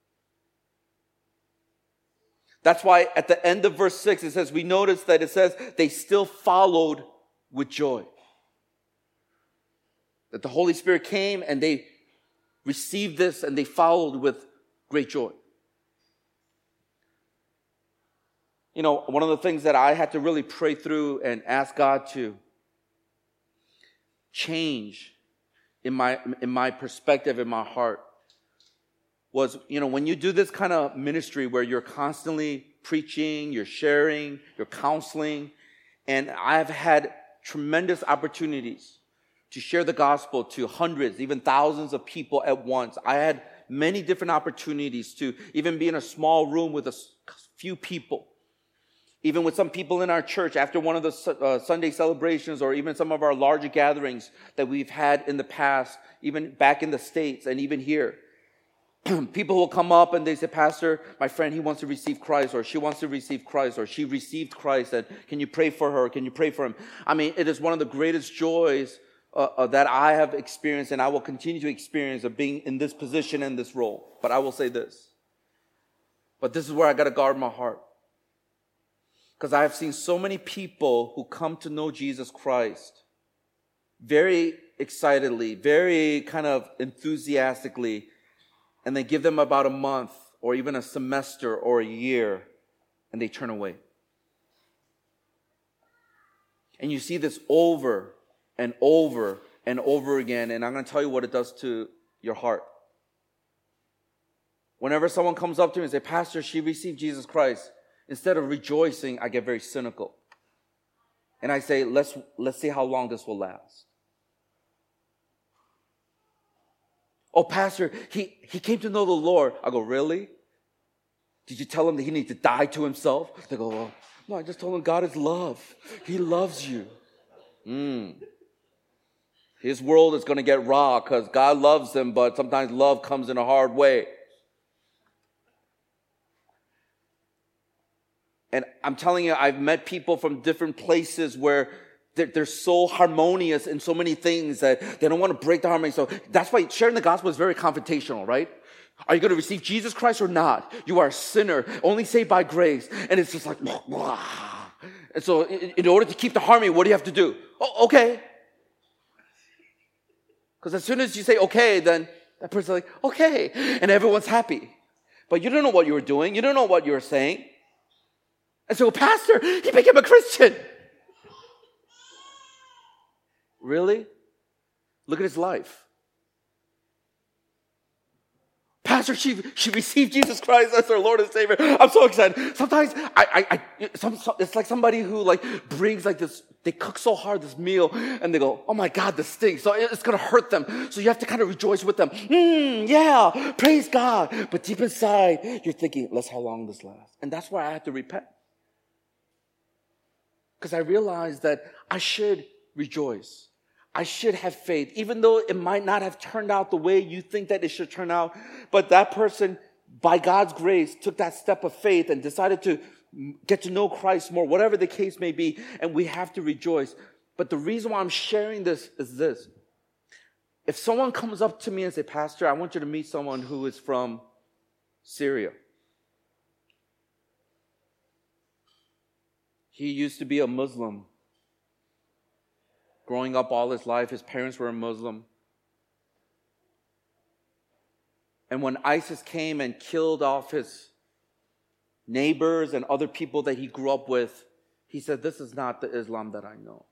That's why at the end of verse six, it says, we notice that it says they still followed with joy. That the Holy Spirit came and they received this and they followed with great joy. You know, one of the things that I had to really pray through and ask God to change in my, in my perspective, in my heart, was, you know, when you do this kind of ministry where you're constantly preaching, you're sharing, you're counseling, and I've had tremendous opportunities to share the gospel to hundreds, even thousands of people at once. I had many different opportunities to even be in a small room with a few people. Even with some people in our church after one of the uh, Sunday celebrations, or even some of our larger gatherings that we've had in the past, even back in the States and even here. People will come up and they say, Pastor, my friend, he wants to receive Christ, or she wants to receive Christ, or she received Christ, and can you pray for her? Can you pray for him? I mean, it is one of the greatest joys uh, uh, that I have experienced, and I will continue to experience, of being in this position and this role. But I will say this. But this is where I got to guard my heart. Because I have seen so many people who come to know Jesus Christ very excitedly, very kind of enthusiastically, and they give them about a month or even a semester or a year, and they turn away. And you see this over and over and over again, and I'm going to tell you what it does to your heart. Whenever someone comes up to me and says, Pastor, she received Jesus Christ, instead of rejoicing, I get very cynical. And I say, let's, let's see how long this will last. Oh, Pastor, he, he came to know the Lord. I go, really? Did you tell him that he needs to die to himself? They go, well, no, I just told him God is love. He loves you. Mm. His world is going to get raw because God loves him, but sometimes love comes in a hard way. And I'm telling you, I've met people from different places where they're, they're so harmonious in so many things that they don't want to break the harmony. So that's why sharing the gospel is very confrontational, right? Are you going to receive Jesus Christ or not? You are a sinner, only saved by grace. And it's just like, blah, blah. And so in, in order to keep the harmony, what do you have to do? Oh, okay. Because as soon as you say okay, then that person's like, okay. And everyone's happy. But you don't know what you were doing. You don't know what you were saying. And so, Pastor, he became a Christian. Really? Look at his life. Pastor, she, she received Jesus Christ as her Lord and Savior. I'm so excited. Sometimes I, I, I some, some, it's like somebody who like brings like this, they cook so hard this meal and they go, oh my God, this stinks. So it's going to hurt them. So you have to kind of rejoice with them. Hmm, yeah, praise God. But deep inside, you're thinking, let's how long this lasts. And that's why I had to repent. Because I realized that I should rejoice. I should have faith, even though it might not have turned out the way you think that it should turn out. But that person, by God's grace, took that step of faith and decided to get to know Christ more, whatever the case may be, and we have to rejoice. But the reason why I'm sharing this is this. If someone comes up to me and says, Pastor, I want you to meet someone who is from Syria. He used to be a Muslim. Growing up all his life, his parents were a Muslim. And when ISIS came and killed off his neighbors and other people that he grew up with, he said, this is not the Islam that I know.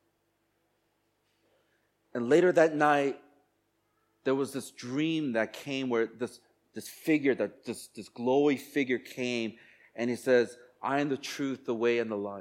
And later that night, there was this dream that came where this, this figure, that this, this glowy figure came, and he says, I am the truth, the way, and the life.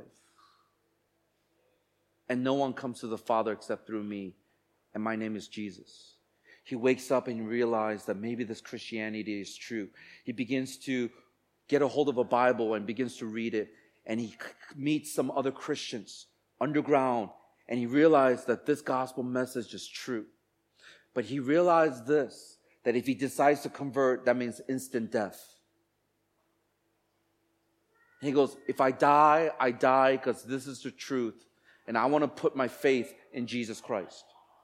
And no one comes to the Father except through me. And my name is Jesus. He wakes up and realizes that maybe this Christianity is true. He begins to get a hold of a Bible and begins to read it. And he meets some other Christians underground. And he realized that this gospel message is true. But he realized this, that if he decides to convert, that means instant death. He goes, if I die, I die because this is the truth. And I want to put my faith in Jesus Christ.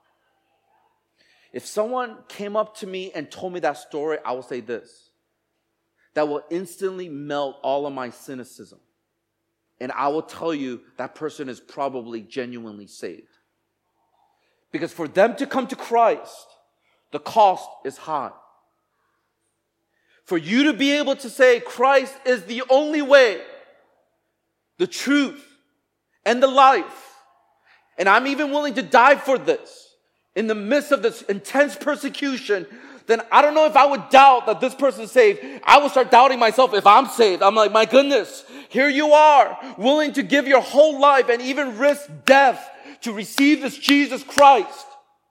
If someone came up to me and told me that story, I will say this. That will instantly melt all of my cynicism. And I will tell you that person is probably genuinely saved. Because for them to come to Christ, the cost is high. For you to be able to say Christ is the only way, the truth, and the life, and I'm even willing to die for this. in the midst of this intense persecution, then I don't know if I would doubt that this person's saved. I would start doubting myself if I'm saved. I'm like, my goodness, here you are, willing to give your whole life and even risk death to receive this Jesus Christ.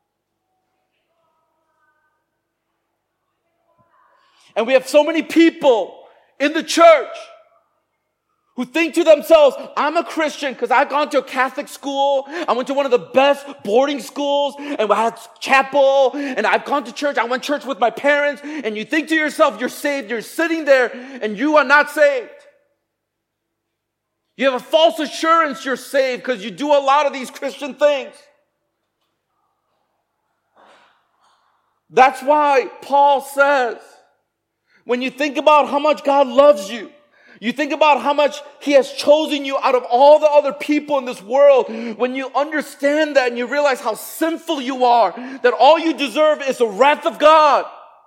And we have so many people in the church who think to themselves, I'm a Christian because I've gone to a Catholic school. I went to one of the best boarding schools and I had chapel and I've gone to church. I went to church with my parents. And you think to yourself, you're saved. You're sitting there and you are not saved. You have a false assurance you're saved because you do a lot of these Christian things. That's why Paul says, when you think about how much God loves you, you think about how much He has chosen you out of all the other people in this world. When you understand that and you realize how sinful you are, that all you deserve is the wrath of God.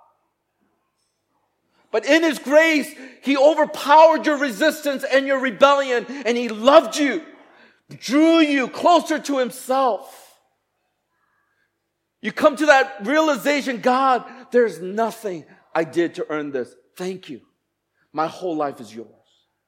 But in His grace, He overpowered your resistance and your rebellion, and He loved you, drew you closer to Himself. You come to that realization, God, there's nothing I did to earn this. Thank you. My whole life is yours.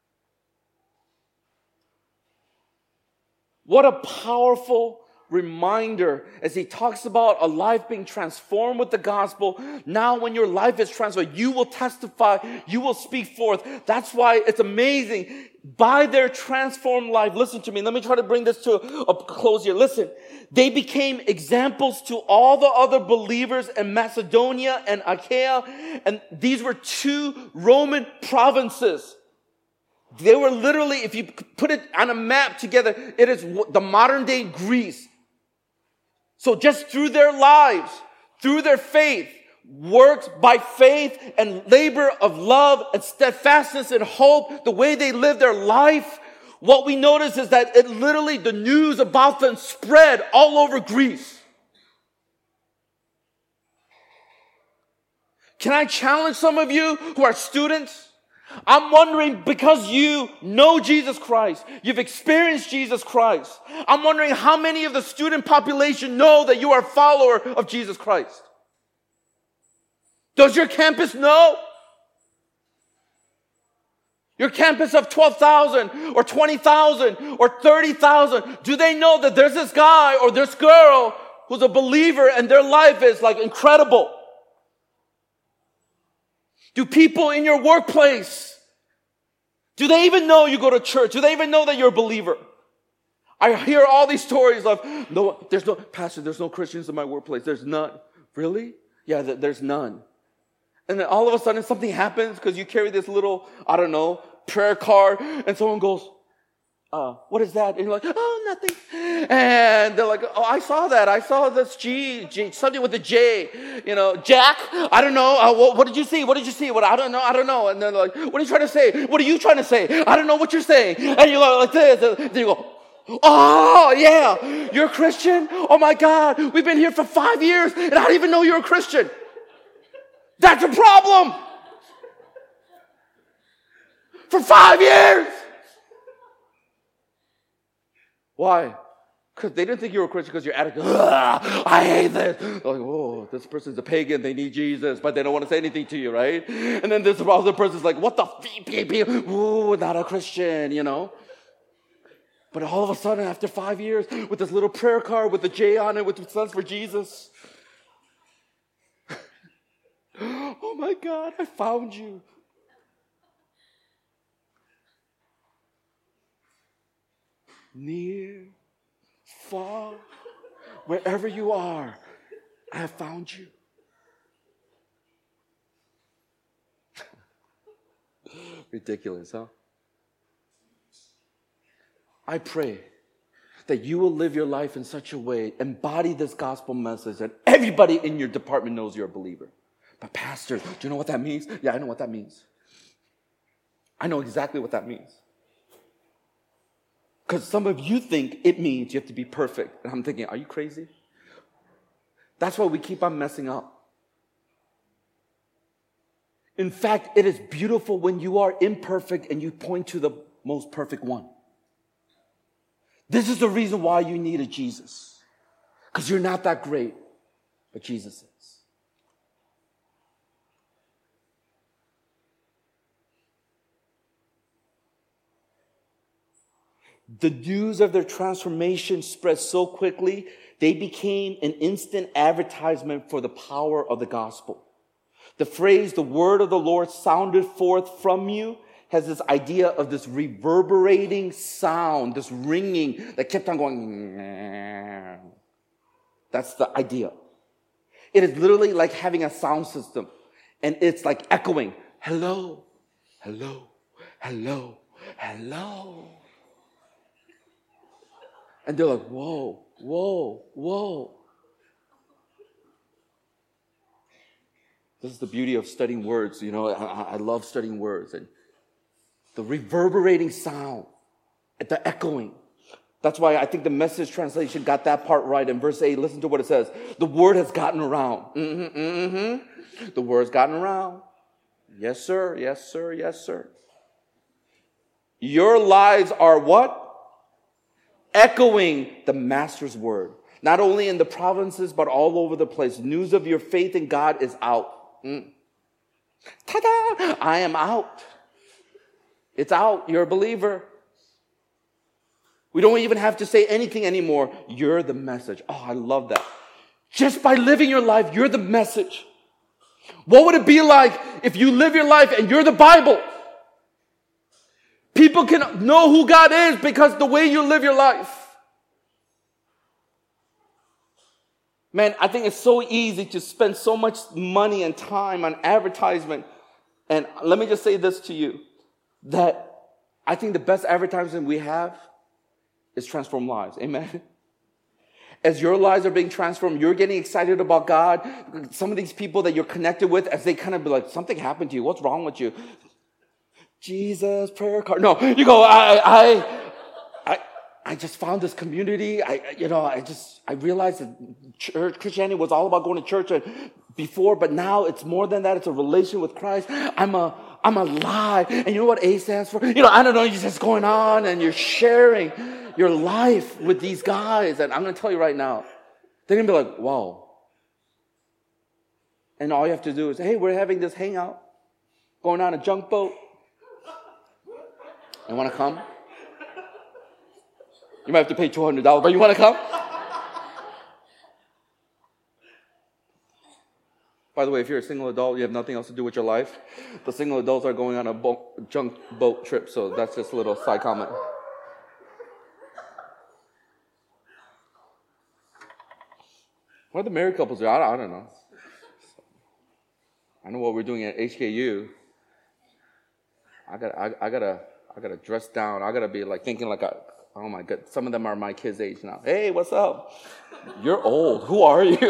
What a powerful reminder as he talks about a life being transformed with the gospel. Now when your life is transformed, you will testify, you will speak forth. That's why it's amazing. By their transformed life, listen to me. Let me try to bring this to a close here. Listen, they became examples to all the other believers in Macedonia and Achaia. And these were two Roman provinces. They were literally, if you put it on a map together, it is the modern day Greece. So just through their lives, through their faith, worked by faith and labor of love and steadfastness and hope, the way they lived their life, what we notice is that it literally, the news about them spread all over Greece. Can I challenge some of you who are students? I'm wondering, because you know Jesus Christ, you've experienced Jesus Christ, I'm wondering how many of the student population know that you are a follower of Jesus Christ? Does your campus know? Your campus of twelve thousand or twenty thousand or thirty thousand, do they know that there's this guy or this girl who's a believer and their life is like incredible? Do people in your workplace, do they even know you go to church? Do they even know that you're a believer? I hear all these stories of, no, there's no, Pastor, there's no Christians in my workplace. There's none. Really? Yeah, there's none. And then all of a sudden something happens because you carry this little, I don't know, prayer card, and someone goes, uh, what is that? And you're like, oh, nothing. And they're like, oh, I saw that. I saw this G, G something with a J, you know, Jack. I don't know. Uh, what, what did you see? What did you see? What? I don't know. I don't know. And they're like, what are you trying to say? What are you trying to say? I don't know what you're saying. And you're like this. And then you go, oh, yeah. You're a Christian? Oh, my God. We've been here for five years, and I don't even know you're a Christian. That's a problem. For five years. Why? Because they didn't think you were a Christian because your attitude, I hate this. Like, oh, this person's a pagan. They need Jesus, but they don't want to say anything to you, right? And then this other person's like, what the f***? Ooh, not a Christian, you know? But all of a sudden, after five years, with this little prayer card with a J on it, with stands for Jesus. Oh my God, I found you. Near, far, wherever you are, I have found you. Ridiculous, huh? I pray that you will live your life in such a way, embody this gospel message, that everybody in your department knows you're a believer. But Pastor, do you know what that means? Yeah, I know what that means. I know exactly what that means. Because some of you think it means you have to be perfect. And I'm thinking, are you crazy? That's why we keep on messing up. In fact, it is beautiful when you are imperfect and you point to the most perfect one. This is the reason why you need a Jesus. Because you're not that great. but Jesus is. The news of their transformation spread so quickly, they became an instant advertisement for the power of the gospel. The phrase, the word of the Lord sounded forth from you, has this idea of this reverberating sound, this ringing that kept on going. That's the idea. It is literally like having a sound system, and it's like echoing. Hello, hello, hello, hello. And they're like, whoa, whoa, whoa. This is the beauty of studying words. You know, I, I love studying words. And the reverberating sound, the echoing. That's why I think the Message translation got that part right. In verse eight, listen to what it says. The word has gotten around. Mm-hmm, mm-hmm. The word's gotten around. Yes, sir. Yes, sir. Yes, sir. Your lives are what? Echoing the Master's word. Not only in the provinces, but all over the place. News of your faith in God is out. Mm. Ta-da! I am out. It's out. You're a believer. We don't even have to say anything anymore. You're the message. Oh, I love that. Just by living your life, you're the message. What would it be like if you live your life and you're the Bible? People can know who God is because the way you live your life. Man, I think it's so easy to spend so much money and time on advertisement. And let me just say this to you, that I think the best advertisement we have is transformed lives. Amen? As your lives are being transformed, you're getting excited about God. Some of these people that you're connected with, as they kind of be like, something happened to you. What's wrong with you? Jesus, prayer card. No, you go, I, I, I, I just found this community. I, you know, I just, I realized that church, Christianity was all about going to church before, but now it's more than that. It's a relation with Christ. I'm a, I'm alive. And you know what A stands for? You know, I don't know, you're just going on and you're sharing your life with these guys. And I'm going to tell you right now, they're going to be like, wow. And all you have to do is, hey, we're having this hangout, going on a junk boat. You want to come? You might have to pay two hundred dollars, but you want to come? By the way, if you're a single adult, you have nothing else to do with your life. The single adults are going on a boat, junk boat trip, so that's just a little side comment. What are the married couples do? I, I don't know. I know what we're doing at H K U. I got, I, I gotta, I gotta dress down. I gotta be like thinking like, a, oh my God, some of them are my kids' age now. Hey, what's up? You're old. Who are you?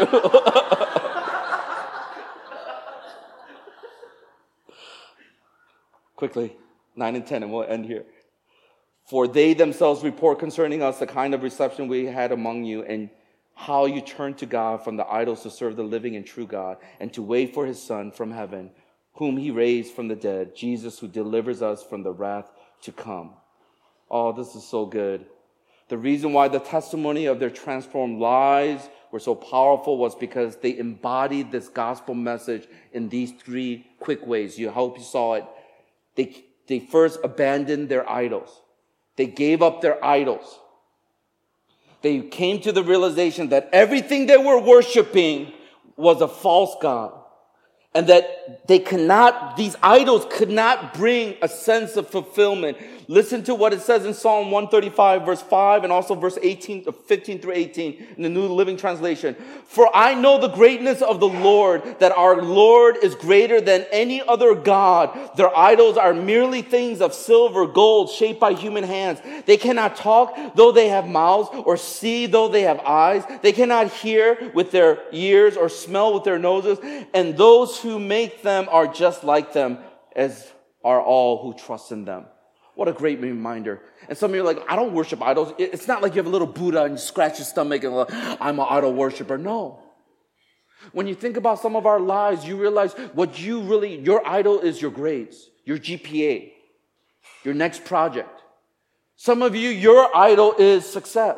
Quickly, nine and ten, and we'll end here. For they themselves report concerning us the kind of reception we had among you, and how you turned to God from the idols to serve the living and true God, and to wait for his Son from heaven, whom he raised from the dead, Jesus, who delivers us from the wrath to come. Oh, this is so good. The reason why the testimony of their transformed lives were so powerful was because they embodied this gospel message in these three quick ways. You hope you saw it. They, they first abandoned their idols. They gave up their idols. They came to the realization that everything they were worshiping was a false god. And that they cannot, these idols could not bring a sense of fulfillment. Listen to what it says in Psalm one thirty-five, verse five, and also verse eighteen, fifteen through eighteen in the New Living Translation. For I know the greatness of the Lord, that our Lord is greater than any other god. Their idols are merely things of silver, gold, shaped by human hands. They cannot talk, though they have mouths, or see, though they have eyes. They cannot hear with their ears, or smell with their noses. And those who make them are just like them, as are all who trust in them. What a great reminder. And some of you are like, I don't worship idols. It's not like you have a little Buddha and you scratch your stomach and like, I'm an idol worshiper. No. When you think about some of our lives, you realize what you really, your idol is your grades, your G P A, your next project. Some of you, your idol is success.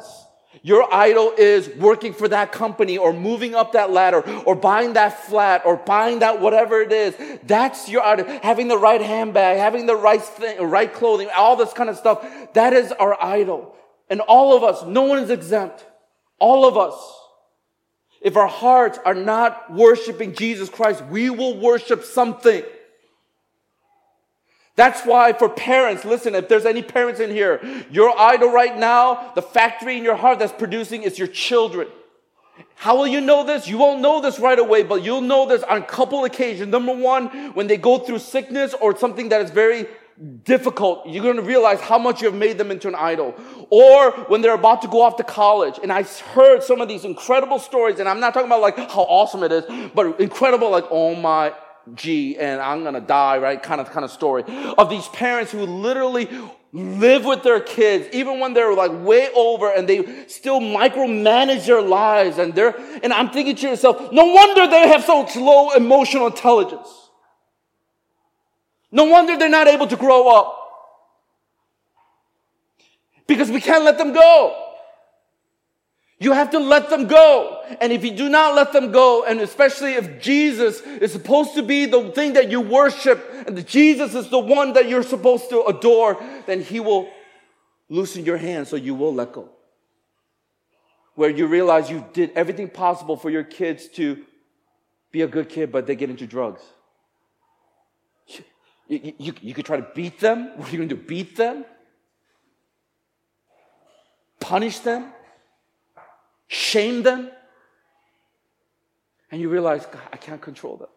Your idol is working for that company or moving up that ladder or buying that flat or buying that whatever it is. That's your idol. Having the right handbag, having the right thing, right clothing, all this kind of stuff. That is our idol. And all of us, no one is exempt. All of us. If our hearts are not worshiping Jesus Christ, we will worship something. That's why for parents, listen, if there's any parents in here, your idol right now, the factory in your heart that's producing is your children. How will you know this? You won't know this right away, but you'll know this on a couple occasions. Number one, when they go through sickness or something that is very difficult, you're going to realize how much you've made them into an idol. Or when they're about to go off to college. And I heard some of these incredible stories, and I'm not talking about like how awesome it is, but incredible, like, oh my G, and I'm gonna die, right? Kind of, kind of story of these parents who literally live with their kids, even when they're like way over, and they still micromanage their lives. And they're, and I'm thinking to yourself, no wonder they have so low emotional intelligence. No wonder they're not able to grow up. Because we can't let them go. You have to let them go. And if you do not let them go, and especially if Jesus is supposed to be the thing that you worship, and that Jesus is the one that you're supposed to adore, then he will loosen your hand so you will let go. Where you realize you did everything possible for your kids to be a good kid, but they get into drugs. You, you, you, you could try to beat them. What are you going to do? Beat them? Punish them? Shame them, and you realize, God, I can't control them.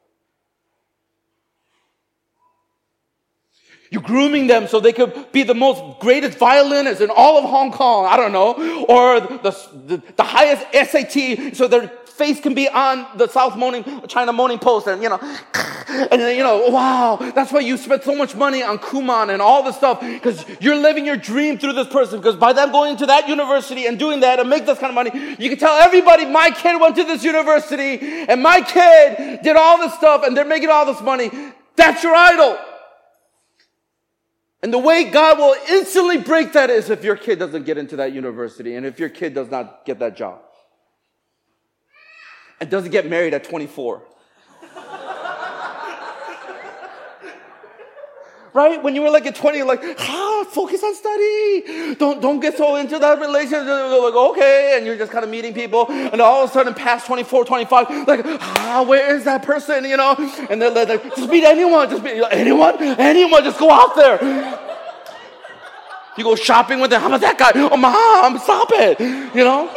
You're grooming them so they could be the most greatest violinists in all of Hong Kong, I don't know, or the, the, the highest S A T, so their face can be on the South Morning, China Morning Post, and you know, and you know, wow, that's why you spend so much money on Kumon and all this stuff, because you're living your dream through this person, because by them going to that university and doing that and make this kind of money, you can tell everybody, my kid went to this university, and my kid did all this stuff, and they're making all this money. That's your idol. And the way God will instantly break that is if your kid doesn't get into that university, and if your kid does not get that job, and doesn't get married at twenty-four. Right? When you were like at twenty, you're like, ah, focus on study. Don't, don't get so into that relationship. You're like, okay. And you're just kind of meeting people. And all of a sudden, past twenty-four, twenty-five, like, ah, where is that person, you know? And they're like, just meet anyone. Just meet, anyone? Anyone. Just go out there. You go shopping with them. How about that guy? Oh, mom, stop it. You know?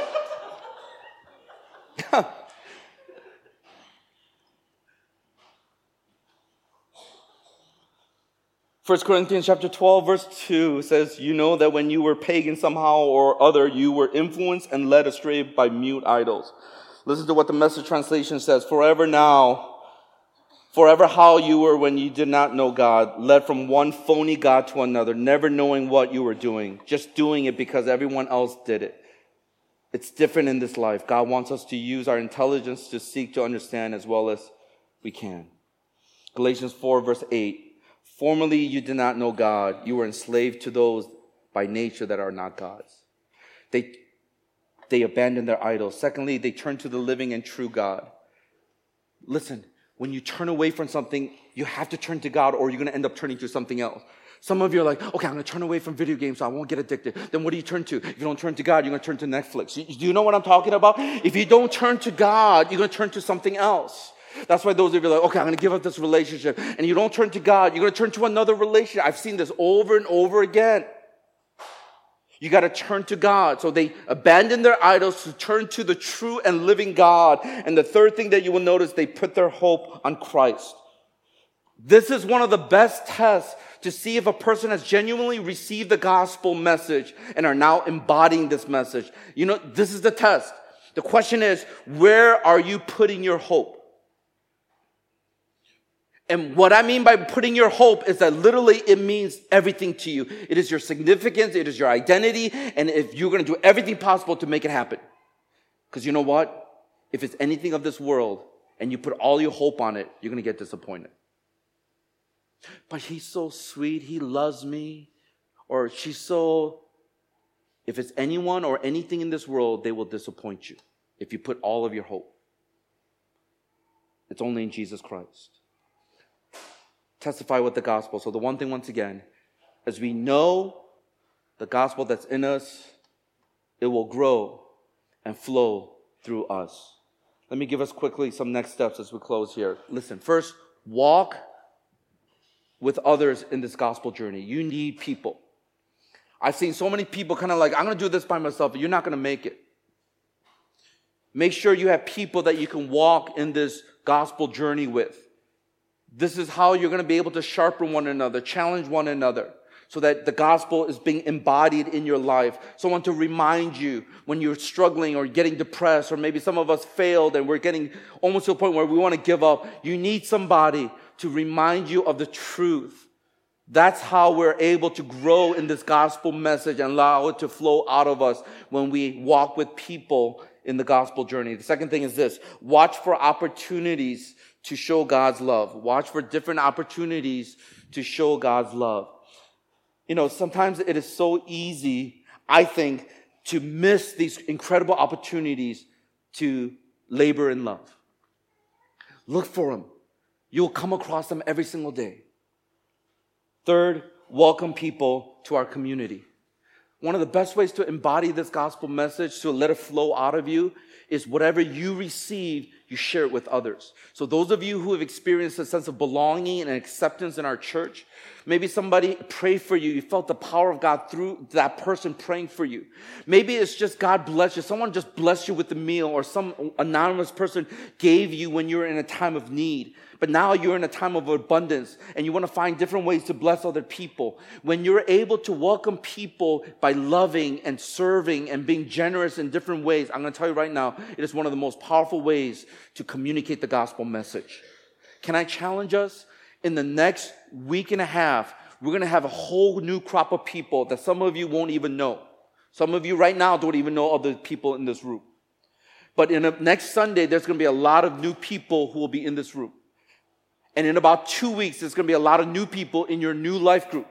First Corinthians chapter twelve, verse two says, you know that when you were pagan somehow or other, you were influenced and led astray by mute idols. Listen to what the Message translation says. Forever now, forever how you were when you did not know God, led from one phony God to another, never knowing what you were doing, just doing it because everyone else did it. It's different in this life. God wants us to use our intelligence to seek to understand as well as we can. Galatians four, verse eight. Formerly you did not know God. You were enslaved to those by nature that are not God's. They, they abandoned their idols. Secondly, they turned to the living and true God. Listen, when you turn away from something, you have to turn to God or you're going to end up turning to something else. Some of you are like, okay, I'm going to turn away from video games so I won't get addicted. Then what do you turn to? If you don't turn to God, you're going to turn to Netflix. Do you know what I'm talking about? If you don't turn to God, you're going to turn to something else. That's why those of you are like, okay, I'm going to give up this relationship. And you don't turn to God, you're going to turn to another relationship. I've seen this over and over again. You got to turn to God. So they abandoned their idols to turn to the true and living God. And the third thing that you will notice, they put their hope on Christ. This is one of the best tests to see if a person has genuinely received the gospel message and are now embodying this message. You know, this is the test. The question is, where are you putting your hope? And what I mean by putting your hope is that literally it means everything to you. It is your significance. It is your identity. And if you're going to do everything possible to make it happen. Because you know what? If it's anything of this world and you put all your hope on it, you're going to get disappointed. But he's so sweet. He loves me. Or she's so, if it's anyone or anything in this world, they will disappoint you if you put all of your hope. It's only in Jesus Christ. Testify with the gospel. So the one thing, once again, as we know the gospel that's in us, it will grow and flow through us. Let me give us quickly some next steps as we close here. Listen, first, walk with others in this gospel journey. You need people. I've seen so many people kind of like, I'm going to do this by myself, but you're not going to make it. Make sure you have people that you can walk in this gospel journey with. This is how you're going to be able to sharpen one another, challenge one another, so that the gospel is being embodied in your life. Someone to remind you when you're struggling or getting depressed, or maybe some of us failed and we're getting almost to a point where we want to give up. You need somebody to remind you of the truth. That's how we're able to grow in this gospel message and allow it to flow out of us when we walk with people in the gospel journey. The second thing is this: watch for opportunities to show God's love. Watch for different opportunities to show God's love. You know, sometimes it is so easy, I think, to miss these incredible opportunities to labor in love. Look for them. You'll come across them every single day. Third, welcome people to our community. One of the best ways to embody this gospel message, to let it flow out of you, is whatever you receive, you share it with others. So those of you who have experienced a sense of belonging and acceptance in our church, maybe somebody prayed for you. You felt the power of God through that person praying for you. Maybe it's just God bless you. Someone just blessed you with a meal, or some anonymous person gave you when you were in a time of need. But now you're in a time of abundance and you want to find different ways to bless other people. When you're able to welcome people by loving and serving and being generous in different ways, I'm going to tell you right now, it is one of the most powerful ways to communicate the gospel message. Can I challenge us? In the next week and a half, we're going to have a whole new crop of people that some of you won't even know. Some of you right now don't even know other people in this room. But in a, next Sunday, there's going to be a lot of new people who will be in this room. And in about two weeks, there's going to be a lot of new people in your new life group.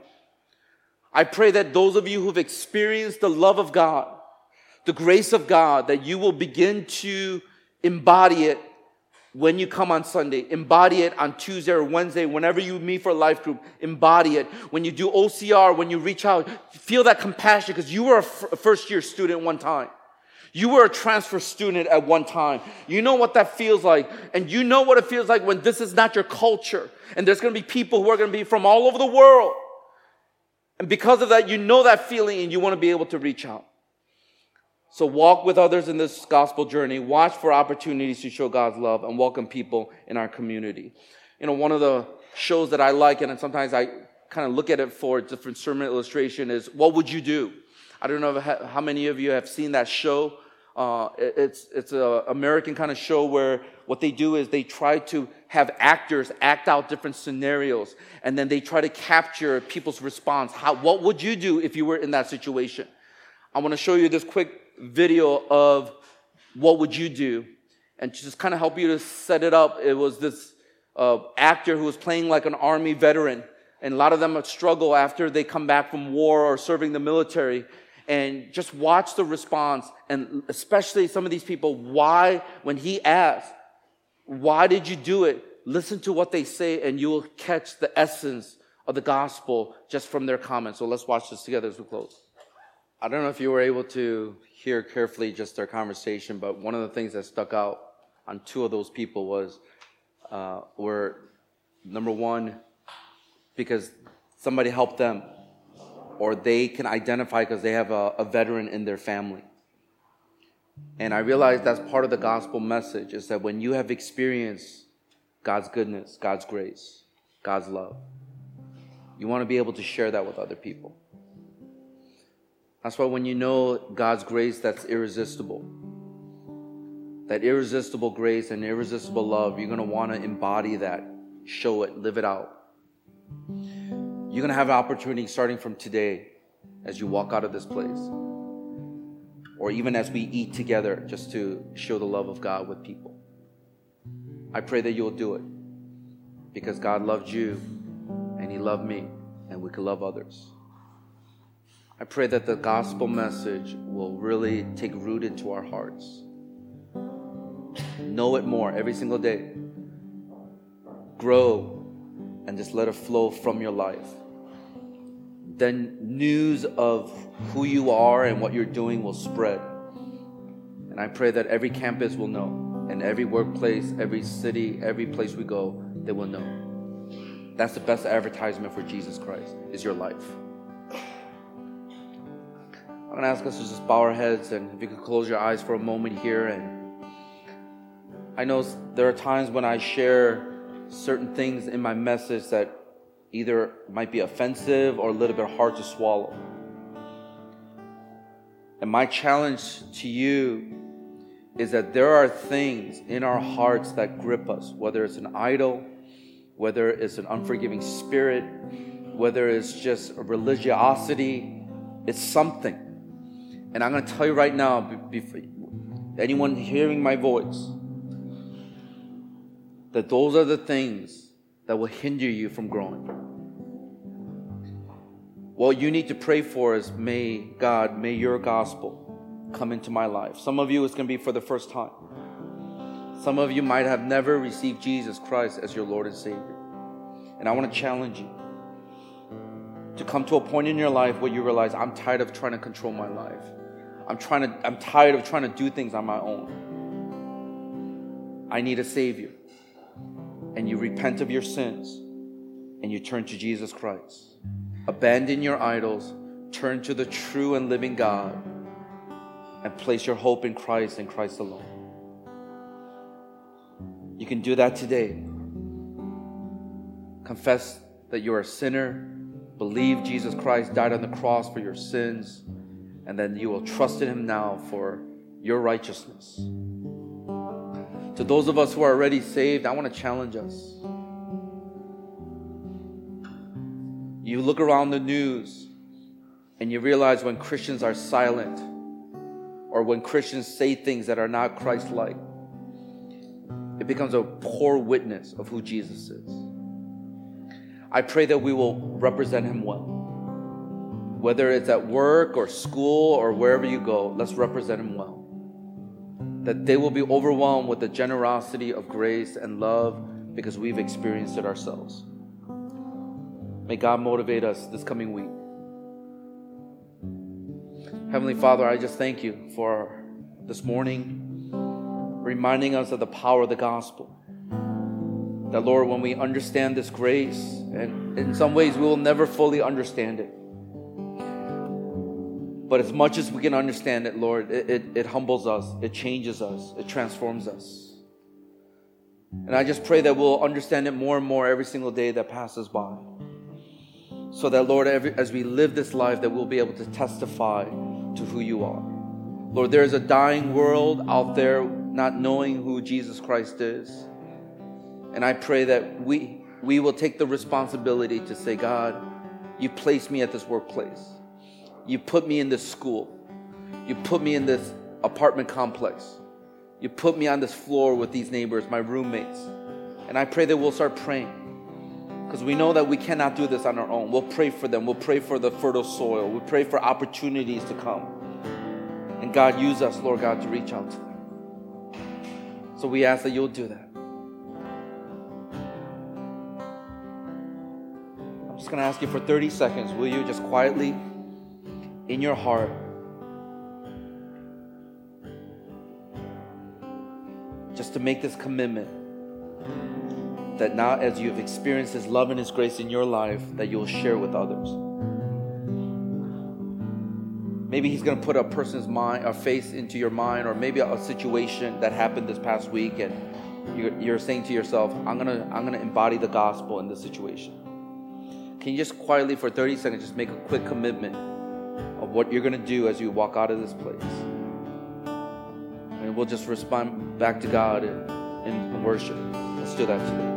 I pray that those of you who've experienced the love of God, the grace of God, that you will begin to embody it when you come on Sunday. Embody it on Tuesday or Wednesday, whenever you meet for a life group. Embody it. When you do O C R, when you reach out, feel that compassion, because you were a, f- a first-year student one time. You were a transfer student at one time. You know what that feels like. And you know what it feels like when this is not your culture. And there's going to be people who are going to be from all over the world. And because of that, you know that feeling and you want to be able to reach out. So walk with others in this gospel journey. Watch for opportunities to show God's love and welcome people in our community. You know, one of the shows that I like, and sometimes I kind of look at it for different sermon illustration, is What Would You Do? I don't know how many of you have seen that show. Uh, it's it's an American kind of show where what they do is they try to have actors act out different scenarios, and then they try to capture people's response. How, what would you do if you were in that situation? I want to show you this quick video of What Would You Do? And to just kind of help you to set it up, it was this uh, actor who was playing like an army veteran, and a lot of them struggle after they come back from war or serving the military. And just watch the response, and especially some of these people, why, when he asks, why did you do it? Listen to what they say, and you will catch the essence of the gospel just from their comments. So let's watch this together as we close. I don't know if you were able to hear carefully just their conversation, but one of the things that stuck out on two of those people was, uh, were, number one, because somebody helped them, or they can identify because they have a, a veteran in their family. And I realize that's part of the gospel message, is that when you have experienced God's goodness, God's grace, God's love, you want to be able to share that with other people. That's why when you know God's grace that's irresistible, that irresistible grace and irresistible love, you're going to want to embody that, show it, live it out. You're going to have an opportunity starting from today as you walk out of this place, or even as we eat together, just to show the love of God with people. I pray that you'll do it, because God loved you and He loved me, and we can love others. I pray that the gospel message will really take root into our hearts. Know it more every single day. Grow and just let it flow from your life. Then news of who you are and what you're doing will spread. And I pray that every campus will know, and every workplace, every city, every place we go, they will know. That's the best advertisement for Jesus Christ, is your life. I'm going to ask us to just bow our heads, and if you could close your eyes for a moment here. And I know there are times when I share certain things in my message that either might be offensive or a little bit hard to swallow. And my challenge to you is that there are things in our hearts that grip us, whether it's an idol, whether it's an unforgiving spirit, whether it's just a religiosity, it's something. And I'm going to tell you right now, before anyone hearing my voice, that those are the things that will hinder you from growing. What you need to pray for is, may God, may your gospel come into my life. Some of you, it's going to be for the first time. Some of you might have never received Jesus Christ as your Lord and Savior. And I want to challenge you to come to a point in your life where you realize, I'm tired of trying to control my life. I'm trying to, I'm tired of trying to do things on my own. I need a Savior. And you repent of your sins and you turn to Jesus Christ. Abandon your idols, turn to the true and living God, and place your hope in Christ and Christ alone. You can do that today. Confess that you're a sinner, believe Jesus Christ died on the cross for your sins, and then you will trust in Him now for your righteousness. To those of us who are already saved, I want to challenge us. You look around the news and you realize when Christians are silent or when Christians say things that are not Christ-like, it becomes a poor witness of who Jesus is. I pray that we will represent Him well. Whether it's at work or school or wherever you go, let's represent Him well. That they will be overwhelmed with the generosity of grace and love because we've experienced it ourselves. May God motivate us this coming week. Heavenly Father, I just thank you for this morning, reminding us of the power of the gospel. That, Lord, when we understand this grace, and in some ways we will never fully understand it, but as much as we can understand it, Lord, it, it, it humbles us, it changes us, it transforms us. And I just pray that we'll understand it more and more every single day that passes by. So that, Lord, every, as we live this life, that we'll be able to testify to who you are. Lord, there is a dying world out there not knowing who Jesus Christ is. And I pray that we, we will take the responsibility to say, God, you placed me at this workplace. You put me in this school. You put me in this apartment complex. You put me on this floor with these neighbors, my roommates. And I pray that we'll start praying. Because we know that we cannot do this on our own. We'll pray for them. We'll pray for the fertile soil. We'll pray for opportunities to come. And God, use us, Lord God, to reach out to them. So we ask that you'll do that. I'm just going to ask you for thirty seconds. Will you just quietly, in your heart, just to make this commitment that now as you've experienced His love and His grace in your life, that you'll share with others. Maybe He's going to put a person's mind, a face into your mind, or maybe a situation that happened this past week, and you're, you're saying to yourself, I'm going to I'm going to embody the gospel in this situation. Can you just quietly for thirty seconds just make a quick commitment of what you're going to do as you walk out of this place? And we'll just respond back to God in, in worship. Let's do that today.